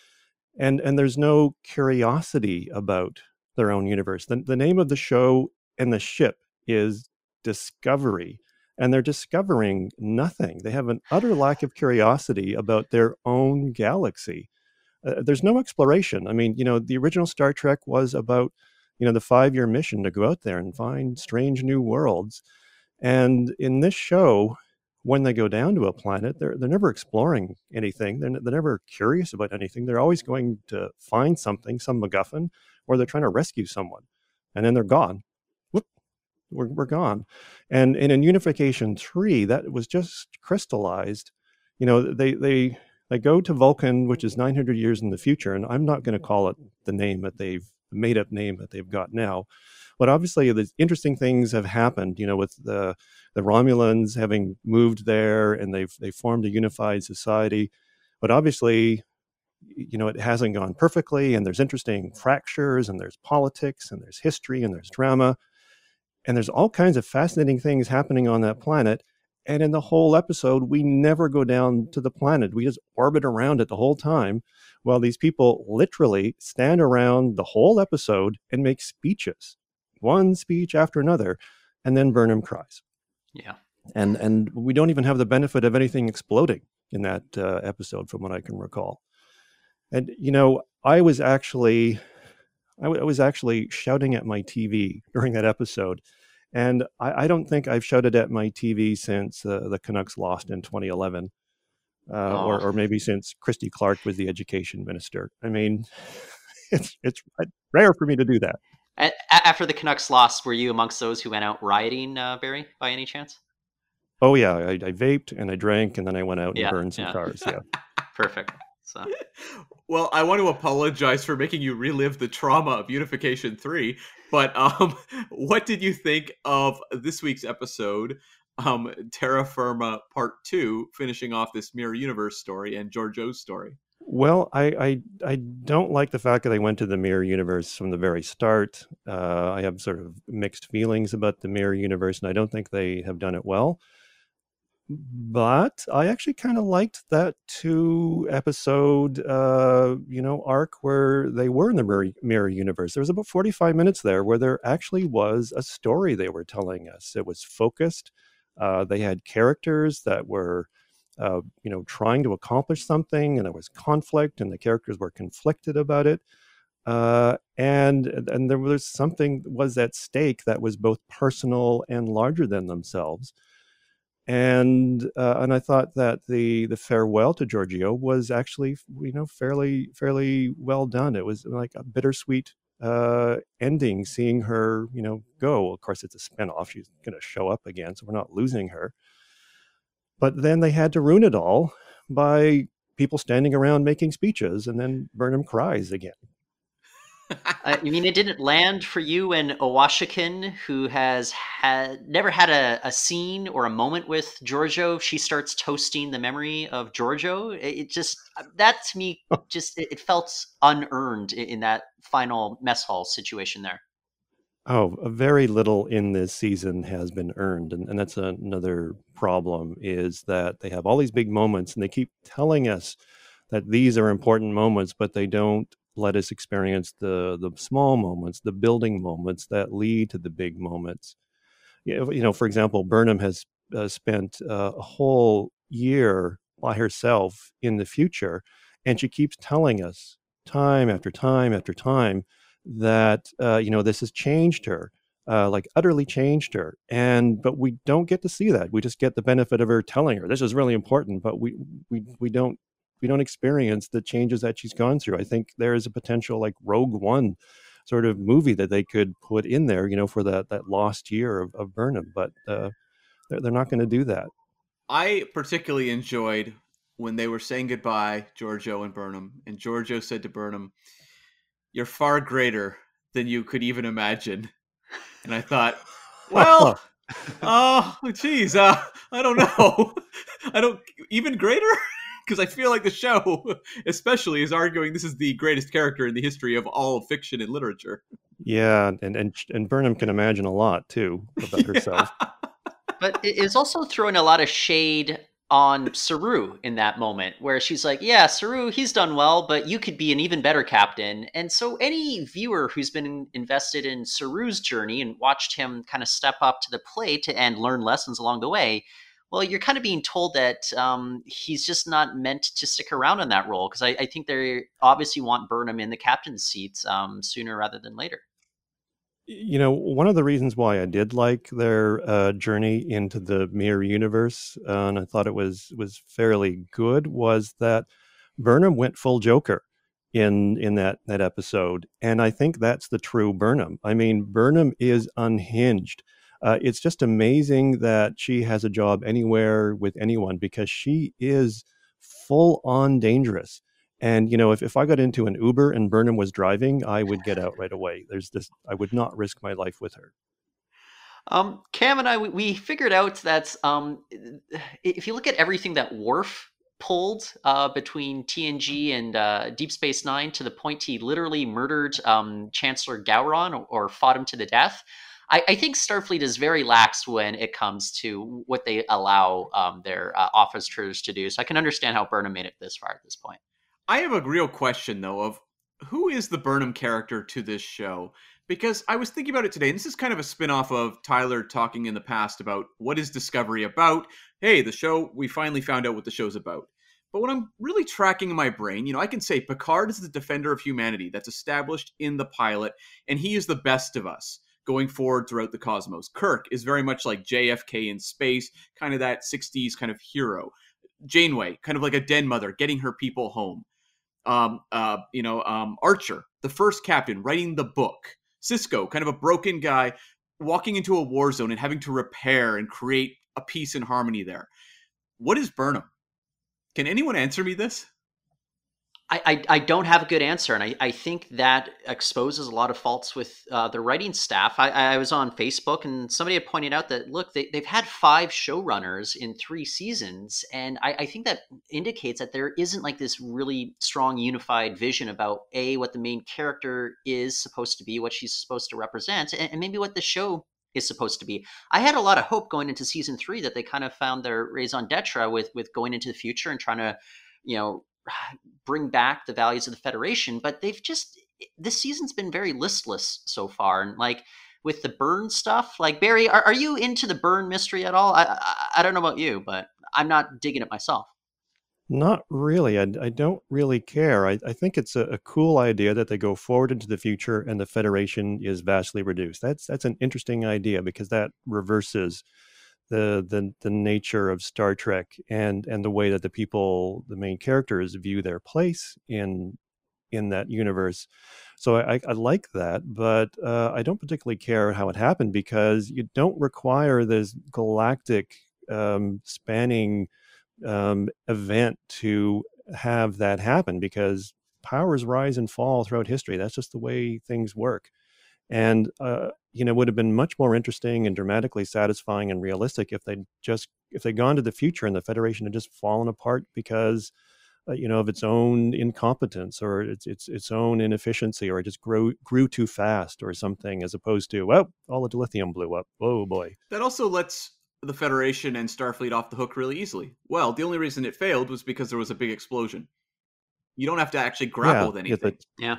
And and there's no curiosity about their own universe. The, the name of the show and the ship is Discovery, and they're discovering nothing. They have an utter lack of curiosity about their own galaxy. Uh, there's no exploration. I mean, you know, the original Star Trek was about, you know, the five-year mission to go out there and find strange new worlds. And in this show, when they go down to a planet, they're they're never exploring anything. They're, they're never curious about anything. They're always going to find something, some MacGuffin, or they're trying to rescue someone, and then they're gone. Whoop, we're we're gone. And, and in Unification three, that was just crystallized. You know, they they they go to Vulcan, which is nine hundred years in the future, and I'm not going to call it the name that they've the made up name that they've got now. But obviously, the interesting things have happened. You know, with the the Romulans having moved there, and they've they formed a unified society. But obviously, you know, it hasn't gone perfectly, and there's interesting fractures, and there's politics, and there's history, and there's drama, and there's all kinds of fascinating things happening on that planet. And in the whole episode, we never go down to the planet. We just orbit around it the whole time, while these people literally stand around the whole episode and make speeches, one speech after another, and then Burnham cries. Yeah. And and we don't even have the benefit of anything exploding in that uh, episode, from what I can recall. And you know, I was actually, I, w- I was actually shouting at my T V during that episode, and I, I don't think I've shouted at my T V since uh, the Canucks lost in twenty eleven, uh, Oh. or or maybe since Christy Clark was the education minister. I mean, it's it's rare for me to do that. A- a- after the Canucks lost, were you amongst those who went out rioting, uh, Barry, by any chance? Oh yeah, I, I vaped and I drank, and then I went out and Yeah, burned some yeah. cars. Yeah. Perfect. So Well, I want to apologize for making you relive the trauma of Unification three, but um, what did you think of this week's episode, um, Terra Firma Part two, finishing off this Mirror Universe story and Georgiou's story? Well, I, I I don't like the fact that they went to the Mirror Universe from the very start. Uh, I have sort of mixed feelings about the Mirror Universe, and I don't think they have done it well. But I actually kind of liked that two episode, uh, you know, arc where they were in the Mirror, Mirror Universe. There was about forty-five minutes there where there actually was a story they were telling us. It was focused. Uh, they had characters that were, uh, you know, trying to accomplish something, and there was conflict, and the characters were conflicted about it. Uh, and and there was something was at stake that was both personal and larger than themselves. and uh, and I thought that the the farewell to Giorgio was actually, you know, fairly fairly well done. It was like a bittersweet uh, ending, seeing her, you know, go. Of course, it's a spinoff; she's going to show up again, so we're not losing her. But then they had to ruin it all by people standing around making speeches, and then Burnham cries again. I mean, it didn't land for you and Owashikin, who has had never had a, a scene or a moment with Giorgio. She starts toasting the memory of Giorgio. It, it just, that to me, just it, it felt unearned in, in that final mess hall situation there. Oh, very little in this season has been earned, and, and that's another problem, is that they have all these big moments, and they keep telling us that these are important moments, but they don't let us experience the the small moments, the building moments that lead to the big moments. You know, you know for example, Burnham has uh, spent uh, a whole year by herself in the future, and she keeps telling us time after time after time that uh, you know this has changed her, uh, like utterly changed her. And but we don't get to see that. We just get the benefit of her telling her this is really important, but we we we don't we don't experience the changes that she's gone through. I think there is a potential like Rogue One sort of movie that they could put in there, you know, for that that lost year of, of Burnham, but uh, they're, they're not going to do that. I particularly enjoyed when they were saying goodbye, Giorgio and Burnham, and Giorgio said to Burnham, "You're far greater than you could even imagine." And I thought, well, oh, geez, uh, I don't know. I don't, even greater? Because I feel like the show, especially, is arguing this is the greatest character in the history of all of fiction and literature. Yeah, and and, and Burnham can imagine a lot, too, about herself. Yeah. But it is also throwing a lot of shade on Saru in that moment, where she's like, yeah, Saru, he's done well, but you could be an even better captain. And so any viewer who's been invested in Saru's journey and watched him kind of step up to the plate and learn lessons along the way, well, you're kind of being told that um, he's just not meant to stick around in that role, because I, I think they obviously want Burnham in the captain's seats um, sooner rather than later. You know, one of the reasons why I did like their uh, journey into the mirror universe, uh, and I thought it was was fairly good, was that Burnham went full Joker in in that that episode, and I think that's the true Burnham. I mean, Burnham is unhinged. Uh, it's just amazing that she has a job anywhere with anyone, because she is full on dangerous. And, you know, if, if I got into an Uber and Burnham was driving, I would get out right away. There's this, I would not risk my life with her. Um, Cam and I, we, we figured out that um, if you look at everything that Worf pulled uh, between T N G and uh, Deep Space Nine, to the point he literally murdered um, Chancellor Gowron, or, or fought him to the death, I, I think Starfleet is very lax when it comes to what they allow um, their uh, officers to do. So I can understand how Burnham made it this far at this point. I have a real question, though, of who is the Burnham character to this show? Because I was thinking about it today, and this is kind of a spin-off of Tyler talking in the past about what is Discovery about. Hey, the show, we finally found out what the show's about. But when I'm really tracking in my brain, you know, I can say Picard is the defender of humanity that's established in the pilot, and he is the best of us going forward throughout the cosmos. Kirk is very much like J F K in space, kind of that sixties kind of hero. Janeway, kind of like a den mother, getting her people home. Um, uh, you know, um, Archer, the first captain, writing the book. Sisko, kind of a broken guy, walking into a war zone and having to repair and create a peace and harmony there. What is Burnham? Can anyone answer me this? I, I, I don't have a good answer, and I, I think that exposes a lot of faults with uh, the writing staff. I, I was on Facebook, and somebody had pointed out that, look, they, they've had five showrunners in three seasons, and I, I think that indicates that there isn't like this really strong unified vision about, A, what the main character is supposed to be, what she's supposed to represent, and, and maybe what the show is supposed to be. I had a lot of hope going into season three that they kind of found their raison d'etre with, with going into the future and trying to, you know, bring back the values of the Federation, but they've just, this season's been very listless so far. And like with the Byrne stuff, like Barry, are, are you into the Byrne mystery at all? I, I I don't know about you, but I'm not digging it myself. Not really. I, I don't really care. I, I think it's a, a cool idea that they go forward into the future and the Federation is vastly reduced. That's that's an interesting idea, because that reverses the the the nature of Star Trek and and the way that the people, the main characters, view their place in in that universe. So I, I like that, but uh, I don't particularly care how it happened, because you don't require this galactic um, spanning um, event to have that happen, because powers rise and fall throughout history. That's just the way things work. And uh, you know, it would have been much more interesting and dramatically satisfying and realistic if they just if they'd gone to the future and the Federation had just fallen apart because uh, you know, of its own incompetence or its its its own inefficiency, or it just grew grew too fast or something, as opposed to, well, all the dilithium blew up. Oh boy. That also lets the Federation and Starfleet off the hook really easily. Well, the only reason it failed was because there was a big explosion. You don't have to actually grapple Yeah, with yeah, anything. that- Yeah.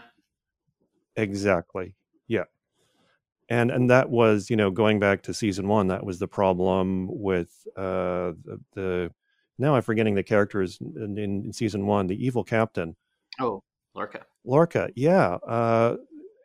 exactly. Yeah. And and that was, you know, going back to season one, that was the problem with uh, the, the now I'm forgetting the characters in, in season one, the evil captain. Oh, Lorca. Lorca, yeah. Uh,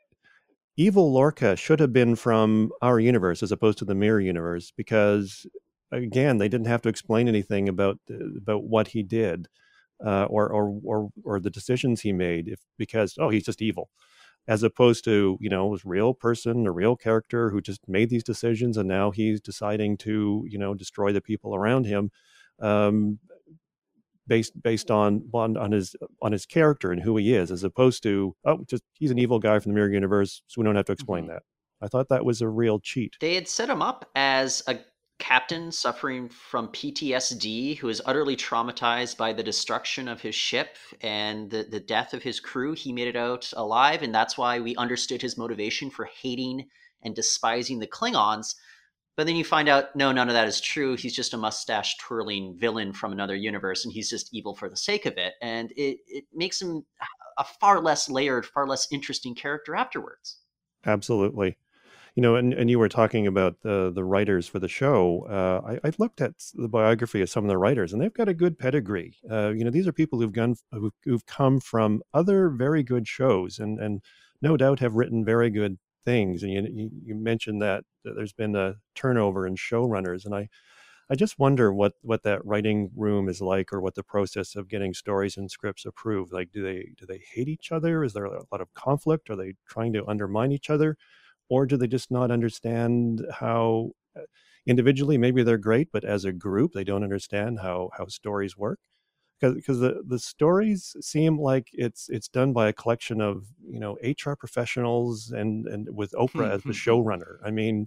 evil Lorca should have been from our universe as opposed to the mirror universe, because again, they didn't have to explain anything about about what he did uh, or or or or the decisions he made, if because oh, he's just evil, as opposed to, you know, a real person, a real character who just made these decisions, and now he's deciding to, you know, destroy the people around him. Um, based based on, on on his on his character and who he is, as opposed to, oh, just he's an evil guy from the mirror universe, so we don't have to explain Mhm. that. I thought that was a real cheat. They had set him up as a captain suffering from P T S D who is utterly traumatized by the destruction of his ship and the, the death of his crew. He made it out alive, and that's why we understood his motivation for hating and despising the Klingons. But then you find out, no, none of that is true. He's just a mustache twirling villain from another universe, and he's just evil for the sake of it. And it, it makes him a far less layered, far less interesting character afterwards. Absolutely. You know, and, and you were talking about the the writers for the show. Uh, I, I've looked at the biography of some of the writers, and they've got a good pedigree. Uh, you know, these are people who've gone who've, who've come from other very good shows, and and no doubt have written very good things. And you you, you mentioned that, that there's been a turnover in showrunners, and I I just wonder what what that writing room is like, or what the process of getting stories and scripts approved. Like, do they do they hate each other? Is there a lot of conflict? Are they trying to undermine each other? Or do they just not understand how uh, individually maybe they're great, but as a group they don't understand how how stories work? Because because the the stories seem like it's it's done by a collection of, you know, H R professionals, and and with Oprah as the showrunner. I mean,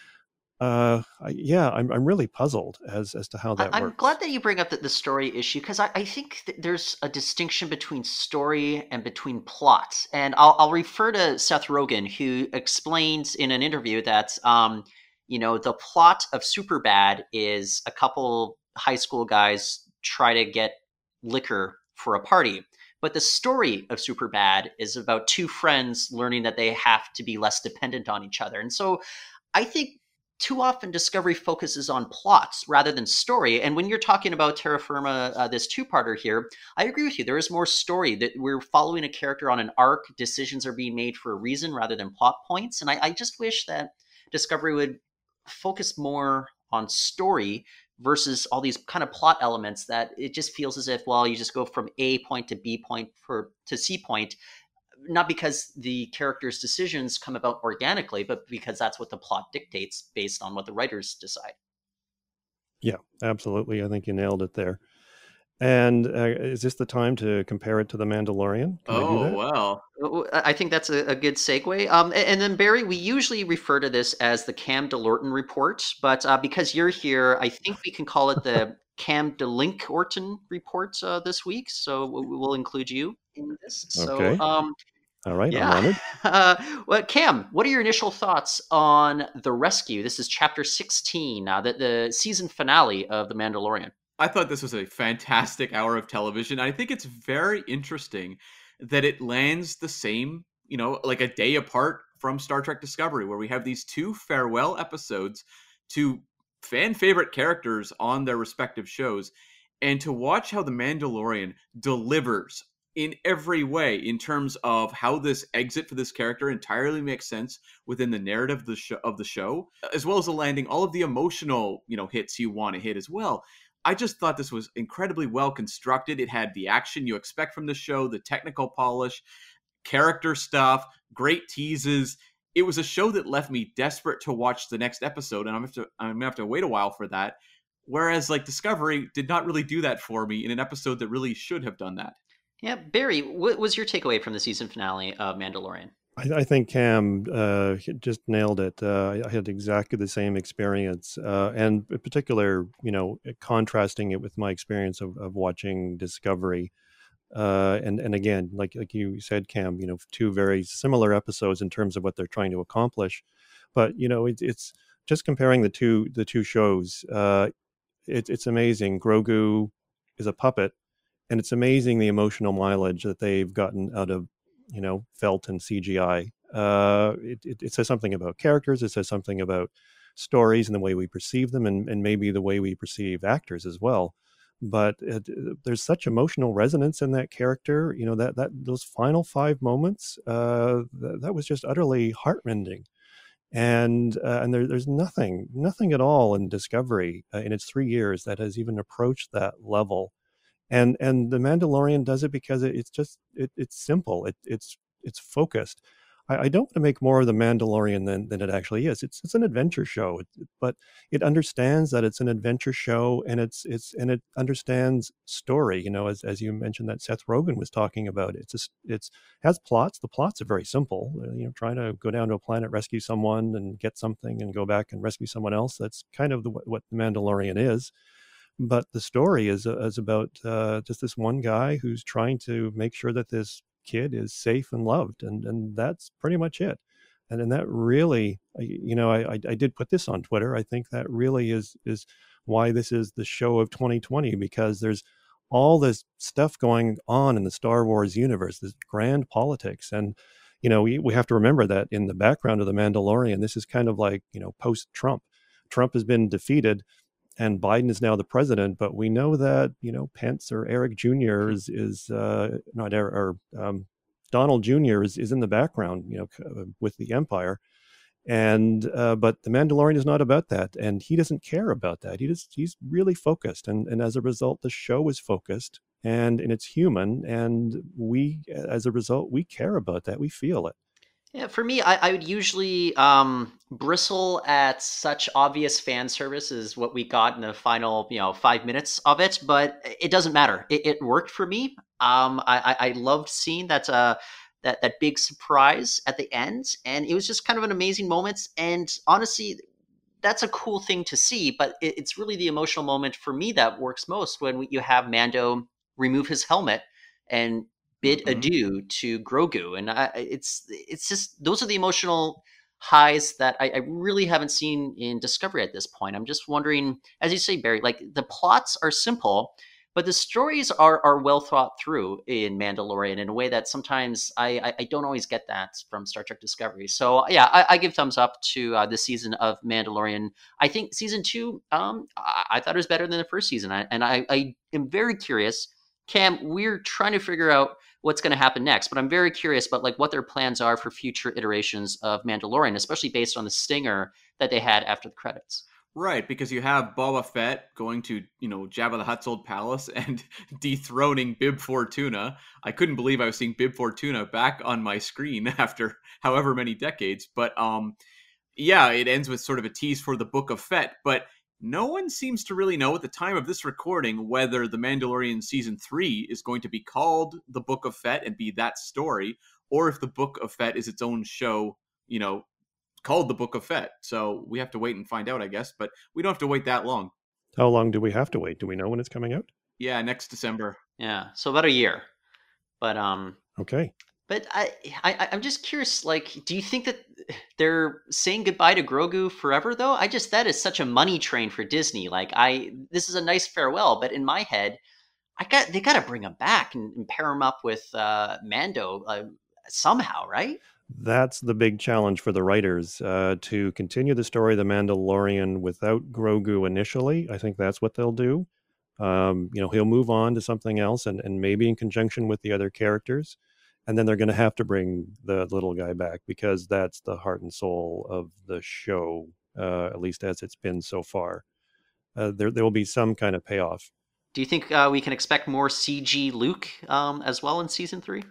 uh, I, yeah, I'm I'm really puzzled as as to how that I, I'm works. glad that you bring up the, the story issue, because I, I think that there's a distinction between story and between plot. And I'll, I'll refer to Seth Rogen, who explains in an interview that, um, you know, the plot of Superbad is a couple high school guys try to get liquor for a party. But the story of Superbad is about two friends learning that they have to be less dependent on each other. And so I think too often Discovery focuses on plots rather than story. And when you're talking about Terra Firma, uh, this two-parter here, I agree with you. There is more story, that we're following a character on an arc. Decisions are being made for a reason rather than plot points. And I, I just wish that Discovery would focus more on story versus all these kind of plot elements that it just feels as if, well, you just go from A point to B point for to C point. Not because the character's decisions come about organically, but because that's what the plot dictates based on what the writers decide. Yeah, absolutely. I think you nailed it there. And uh, is this the time to compare it to The Mandalorian? Can I do Oh, that? well. Uh, I think that's a, a good segue. Um, a- and then, Barry, we usually refer to this as the Cam DeLorton report, but uh, because you're here, I think we can call it the Cam DeLink-Orton report uh, this week. So we- we'll include you in this. So, Okay. um, All right, I'm yeah. honored. Uh, well, Cam, what are your initial thoughts on The Rescue? This is chapter sixteen, uh, the, the season finale of The Mandalorian. I thought this was a fantastic hour of television. I think it's very interesting that it lands the same, you know, like a day apart from Star Trek Discovery, where we have these two farewell episodes to fan favorite characters on their respective shows, and to watch how The Mandalorian delivers in every way in terms of how this exit for this character entirely makes sense within the narrative of the show, of the show, as well as the landing all of the emotional, you know, hits you want to hit as well. I just thought this was incredibly well constructed. It had the action you expect from the show, the technical polish, character stuff, great teases. It was a show that left me desperate to watch the next episode, and I'm gonna have to, I'm gonna have to wait a while for that. Whereas, like, Discovery did not really do that for me in an episode that really should have done that. Yeah, Barry, what was your takeaway from the season finale of Mandalorian? I, I think Cam uh, just nailed it. Uh, I had exactly the same experience, uh, and in particular, you know, contrasting it with my experience of, of watching Discovery. Uh, and and again, like like you said, Cam, you know, two very similar episodes in terms of what they're trying to accomplish. But you know, it, it's just comparing the two the two shows. Uh, it, it's amazing. Grogu is a puppet, and it's amazing the emotional mileage that they've gotten out of, you know, felt and C G I. Uh, it, it, it says something about characters. It says something about stories and the way we perceive them, and, and maybe the way we perceive actors as well. But it, there's such emotional resonance in that character. You know, that that those final five moments, uh, that, that was just utterly heartrending. And uh, and there, there's nothing, nothing at all in Discovery uh, in its three years that has even approached that level. And and the Mandalorian does it because it, it's just it, it's simple. It, it's it's focused. I, I don't want to make more of the Mandalorian than, than it actually is. It's it's an adventure show, it, but it understands that it's an adventure show, and it's it's and it understands story. You know, as as you mentioned that Seth Rogen was talking about. It's just, it's has plots. The plots are very simple. You know, trying to go down to a planet, rescue someone, and get something, and go back and rescue someone else. That's kind of the, what the Mandalorian is. But the story is is about uh, just this one guy who's trying to make sure that this kid is safe and loved, and and that's pretty much it. And and that really, you know, I, I I did put this on Twitter. I think that really is is why this is the show of twenty twenty, because there's all this stuff going on in the Star Wars universe, this grand politics, and you know, we we have to remember that in the background of the Mandalorian, this is kind of like, you know, post-Trump. Trump has been defeated, and Biden is now the president, but we know that, you know, Pence or Eric Junior is, is uh, not Eric, or um, Donald Junior is, is in the background, you know, with the empire. And, uh, but the Mandalorian is not about that. And he doesn't care about that. He just, he's really focused. And, and as a result, the show is focused, and, and it's human. And we, as a result, we care about that. We feel it. Yeah, for me, I, I would usually um, bristle at such obvious fan service as what we got in the final, you know, five minutes of it. But it doesn't matter. It, it worked for me. Um, I, I I loved seeing that uh, that that big surprise at the end, and it was just kind of an amazing moment. And honestly, that's a cool thing to see. But it, it's really the emotional moment for me that works most when you have Mando remove his helmet and bid Mhm. adieu to Grogu, and I, it's it's just those are the emotional highs that I, I really haven't seen in Discovery at this point. I'm just wondering, as you say, Barry, like the plots are simple, but the stories are are well thought through in Mandalorian in a way that sometimes I I, I don't always get that from Star Trek Discovery. So yeah, I, I give thumbs up to uh, this season of Mandalorian. I think season two, um, I, I thought it was better than the first season, I, and I, I am very curious. Cam, we're trying to figure out what's going to happen next, but I'm very curious about like what their plans are for future iterations of Mandalorian, especially based on the stinger that they had after the credits. Right, because you have Boba Fett going to, you know, Jabba the Hutt's old palace and dethroning Bib Fortuna. I couldn't believe I was seeing Bib Fortuna back on my screen after however many decades. But um, yeah, it ends with sort of a tease for the Book of Fett. But no one seems to really know at the time of this recording whether The Mandalorian Season three is going to be called The Book of Fett and be that story, or if The Book of Fett is its own show, you know, called The Book of Fett. So we have to wait and find out, I guess, but we don't have to wait that long. How long do we have to wait? Do we know when it's coming out? Yeah, next December. Yeah, so about a year. But um, Okay. but I, I I'm just curious. Like, do you think that they're saying goodbye to Grogu forever? Though I just that is such a money train for Disney. Like, I this is a nice farewell, but in my head, I got they got to bring him back and, and pair him up with uh, Mando uh, somehow, right? That's the big challenge for the writers, uh, to continue the story of The Mandalorian without Grogu initially. I think that's what they'll do. Um, you know, he'll move on to something else, and, and maybe in conjunction with the other characters. And then they're going to have to bring the little guy back because that's the heart and soul of the show, uh, at least as it's been so far. Uh, there, there will be some kind of payoff. Do you think uh, we can expect more C G Luke um, as well in season three?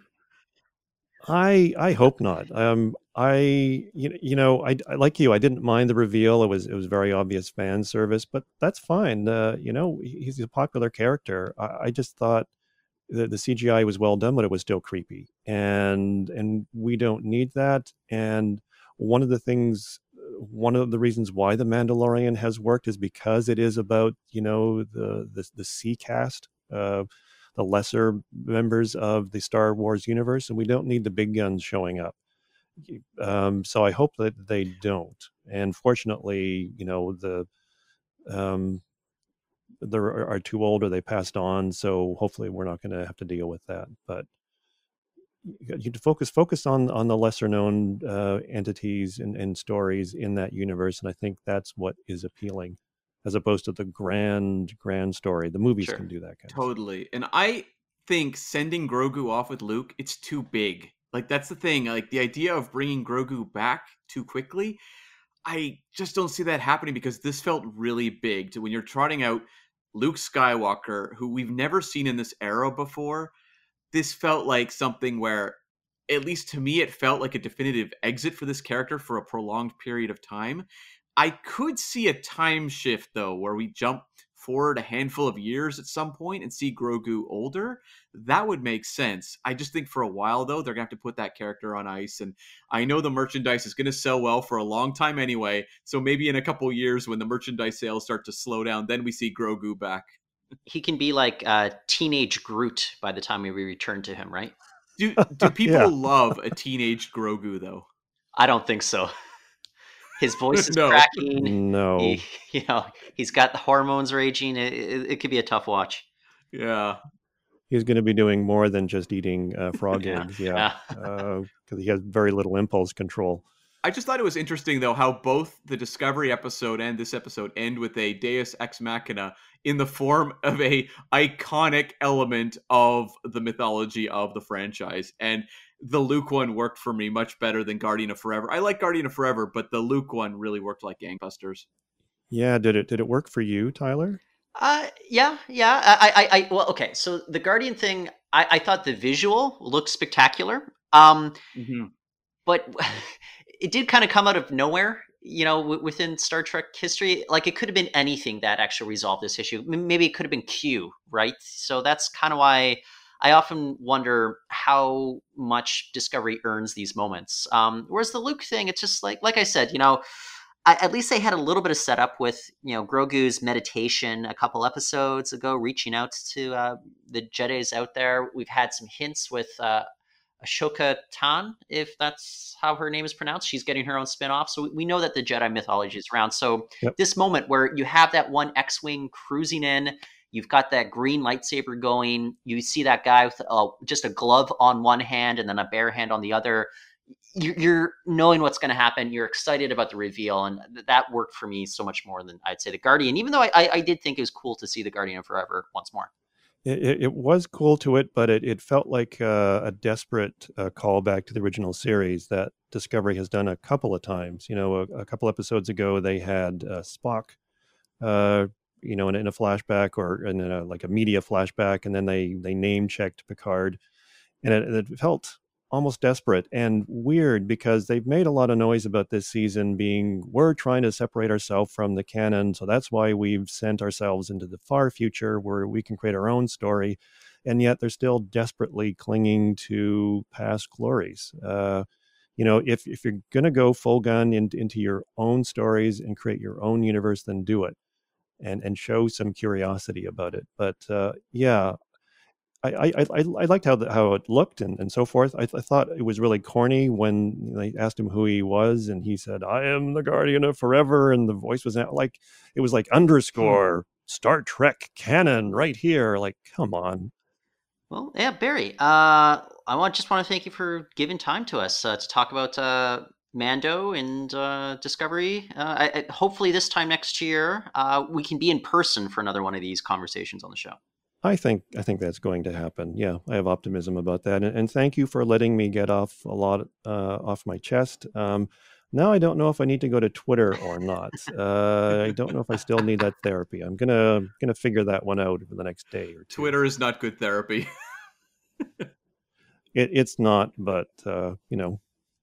I I hope not. Um, I you, you know I, I like you. I didn't mind the reveal. It was it was very obvious fan service, but that's fine. Uh, you know, he's a popular character. I, I just thought the, the C G I was well done, but it was still creepy, and and we don't need that. And one of the things, one of the reasons why the Mandalorian has worked is because it is about you know the the, the C cast. Uh, the lesser members of the Star Wars universe, and we don't need the big guns showing up. Um, so I hope that they don't. And fortunately, you know, the um, they are too old or they passed on. So hopefully we're not going to have to deal with that. But you focus focus on on the lesser known uh, entities and, and stories in that universe, and I think that's what is appealing, as opposed to the grand, grand story. The movies Sure. can do that kind of Totally. And I think sending Grogu off with Luke, it's too big. Like, that's the thing. Like, the idea of bringing Grogu back too quickly, I just don't see that happening because this felt really big. To when you're trotting out Luke Skywalker, who we've never seen in this era before, this felt like something where, at least to me, it felt like a definitive exit for this character for a prolonged period of time. I could see a time shift, though, where we jump forward a handful of years at some point and see Grogu older. That would make sense. I just think for a while, though, they're going to have to put that character on ice. And I know the merchandise is going to sell well for a long time anyway. So maybe in a couple years when the merchandise sales start to slow down, then we see Grogu back. He can be like uh, teenage Groot by the time we return to him, right? Do, do people Yeah. love a teenage Grogu, though? I don't think so. His voice is No. cracking. No. He, you know, he's got the hormones raging. It, it, it could be a tough watch. Yeah. He's going to be doing more than just eating uh, frog Yeah. eggs, yeah, because uh, he has very little impulse control. I just thought it was interesting, though, how both the Discovery episode and this episode end with a Deus Ex Machina in the form of a iconic element of the mythology of the franchise. And the Luke one worked for me much better than Guardian of Forever. I like Guardian of Forever, but the Luke one really worked like gangbusters. Yeah, did it did it work for you, Tyler? Uh, yeah, yeah. I, I, I, well, okay. So the Guardian thing, I, I thought the visual looked spectacular. Um, Mm-hmm. but it did kind of come out of nowhere, you know, w- within Star Trek history. Like, it could have been anything that actually resolved this issue. M- Maybe it could have been Q, right? So that's kind of why I often wonder how much Discovery earns these moments. Um, whereas the Luke thing, it's just like, like I said, you know, I, at least they had a little bit of setup with, you know, Grogu's meditation a couple episodes ago, reaching out to uh, the Jedis out there. We've had some hints with uh, Ashoka Tan, if that's how her name is pronounced. She's getting her own spin-off. So we- we know that the Jedi mythology is around. So Yep. this moment where you have that one X-Wing cruising in, you've got that green lightsaber going, you see that guy with uh, just a glove on one hand and then a bare hand on the other. You- You're knowing what's going to happen. You're excited about the reveal. And th- that worked for me so much more than I'd say the Guardian, even though I, I, I did think it was cool to see the Guardian of Forever once more. It, it, it was cool to it, but it, it felt like uh, a desperate uh, callback to the original series that Discovery has done a couple of times. You know, a, a couple episodes ago, they had uh, Spock, uh, you know, in, in a flashback or in a, like a media flashback, and then they they name checked Picard, and it, it felt almost desperate and weird because they've made a lot of noise about this season being we're trying to separate ourselves from the canon, so that's why we've sent ourselves into the far future where we can create our own story, and yet they're still desperately clinging to past glories. Uh, you know, if if you're going to go full gun in, into your own stories and create your own universe, then do it and and show some curiosity about it. But uh, yeah. I, I, I I liked how the, how it looked and, and so forth. I, I thought it was really corny when they asked him who he was, and he said, "I am the Guardian of Forever," and the voice was not like it was like underscore Star Trek canon right here. Like, come on. Well, yeah, Barry. Uh, I want just want to thank you for giving time to us uh, to talk about uh, Mando and uh, Discovery. Uh, I, I, hopefully this time next year, uh, we can be in person for another one of these conversations on the show. I think I think that's going to happen. Yeah, I have optimism about that. And, and thank you for letting me get off a lot uh, off my chest. Um, now I don't know if I need to go to Twitter or not. Uh, I don't know if I still need that therapy. I'm gonna gonna figure that one out for the next day or two. Twitter is not good therapy. it, it's not, but uh, you know,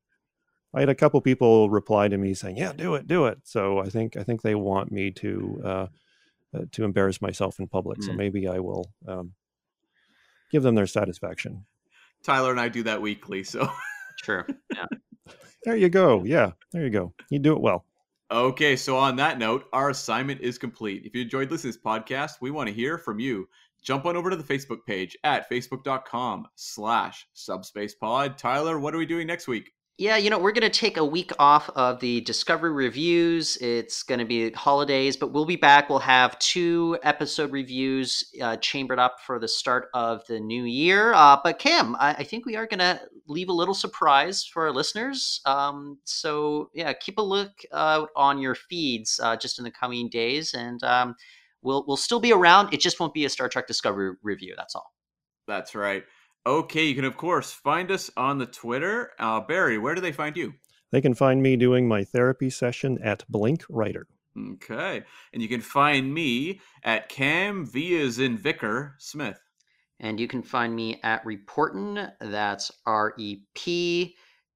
I had a couple people reply to me saying, "Yeah, do it, do it." So I think I think they want me to. Uh, Uh, to embarrass myself in public. So Mm. maybe I will um, give them their satisfaction. Tyler and I do that weekly, so. True. Yeah. There you go. Yeah, there you go. You do it well. Okay, so on that note, our assignment is complete. If you enjoyed listening to this podcast, we want to hear from you. Jump on over to the Facebook page at facebook.com slash subspacepod. Tyler, what are we doing next week? Yeah, you know, we're going to take a week off of the Discovery reviews. It's going to be holidays, but we'll be back. We'll have two episode reviews uh, chambered up for the start of the new year. Uh, but Cam, I, I think we are going to leave a little surprise for our listeners. Um, so yeah, keep a look out on your feeds uh, just in the coming days, and um, we'll we'll still be around. It just won't be a Star Trek Discovery review. That's all. That's right. Okay, you can, of course, find us on the Twitter. Uh, Barry, where do they find you? They can find me doing my therapy session at Blink Writer. Okay. And you can find me at Cam V as in Vicar Smith. And you can find me at Reportin. That's R E P.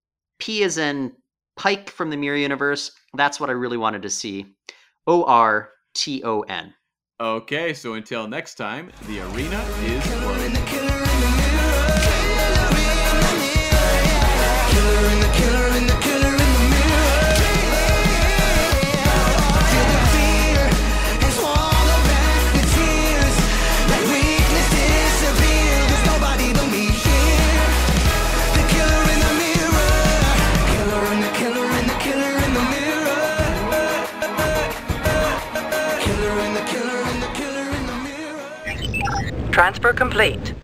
P as in Pike from the Mirror Universe. That's what I really wanted to see. O R T O N. Okay, so until next time, the arena is closed. Transfer complete.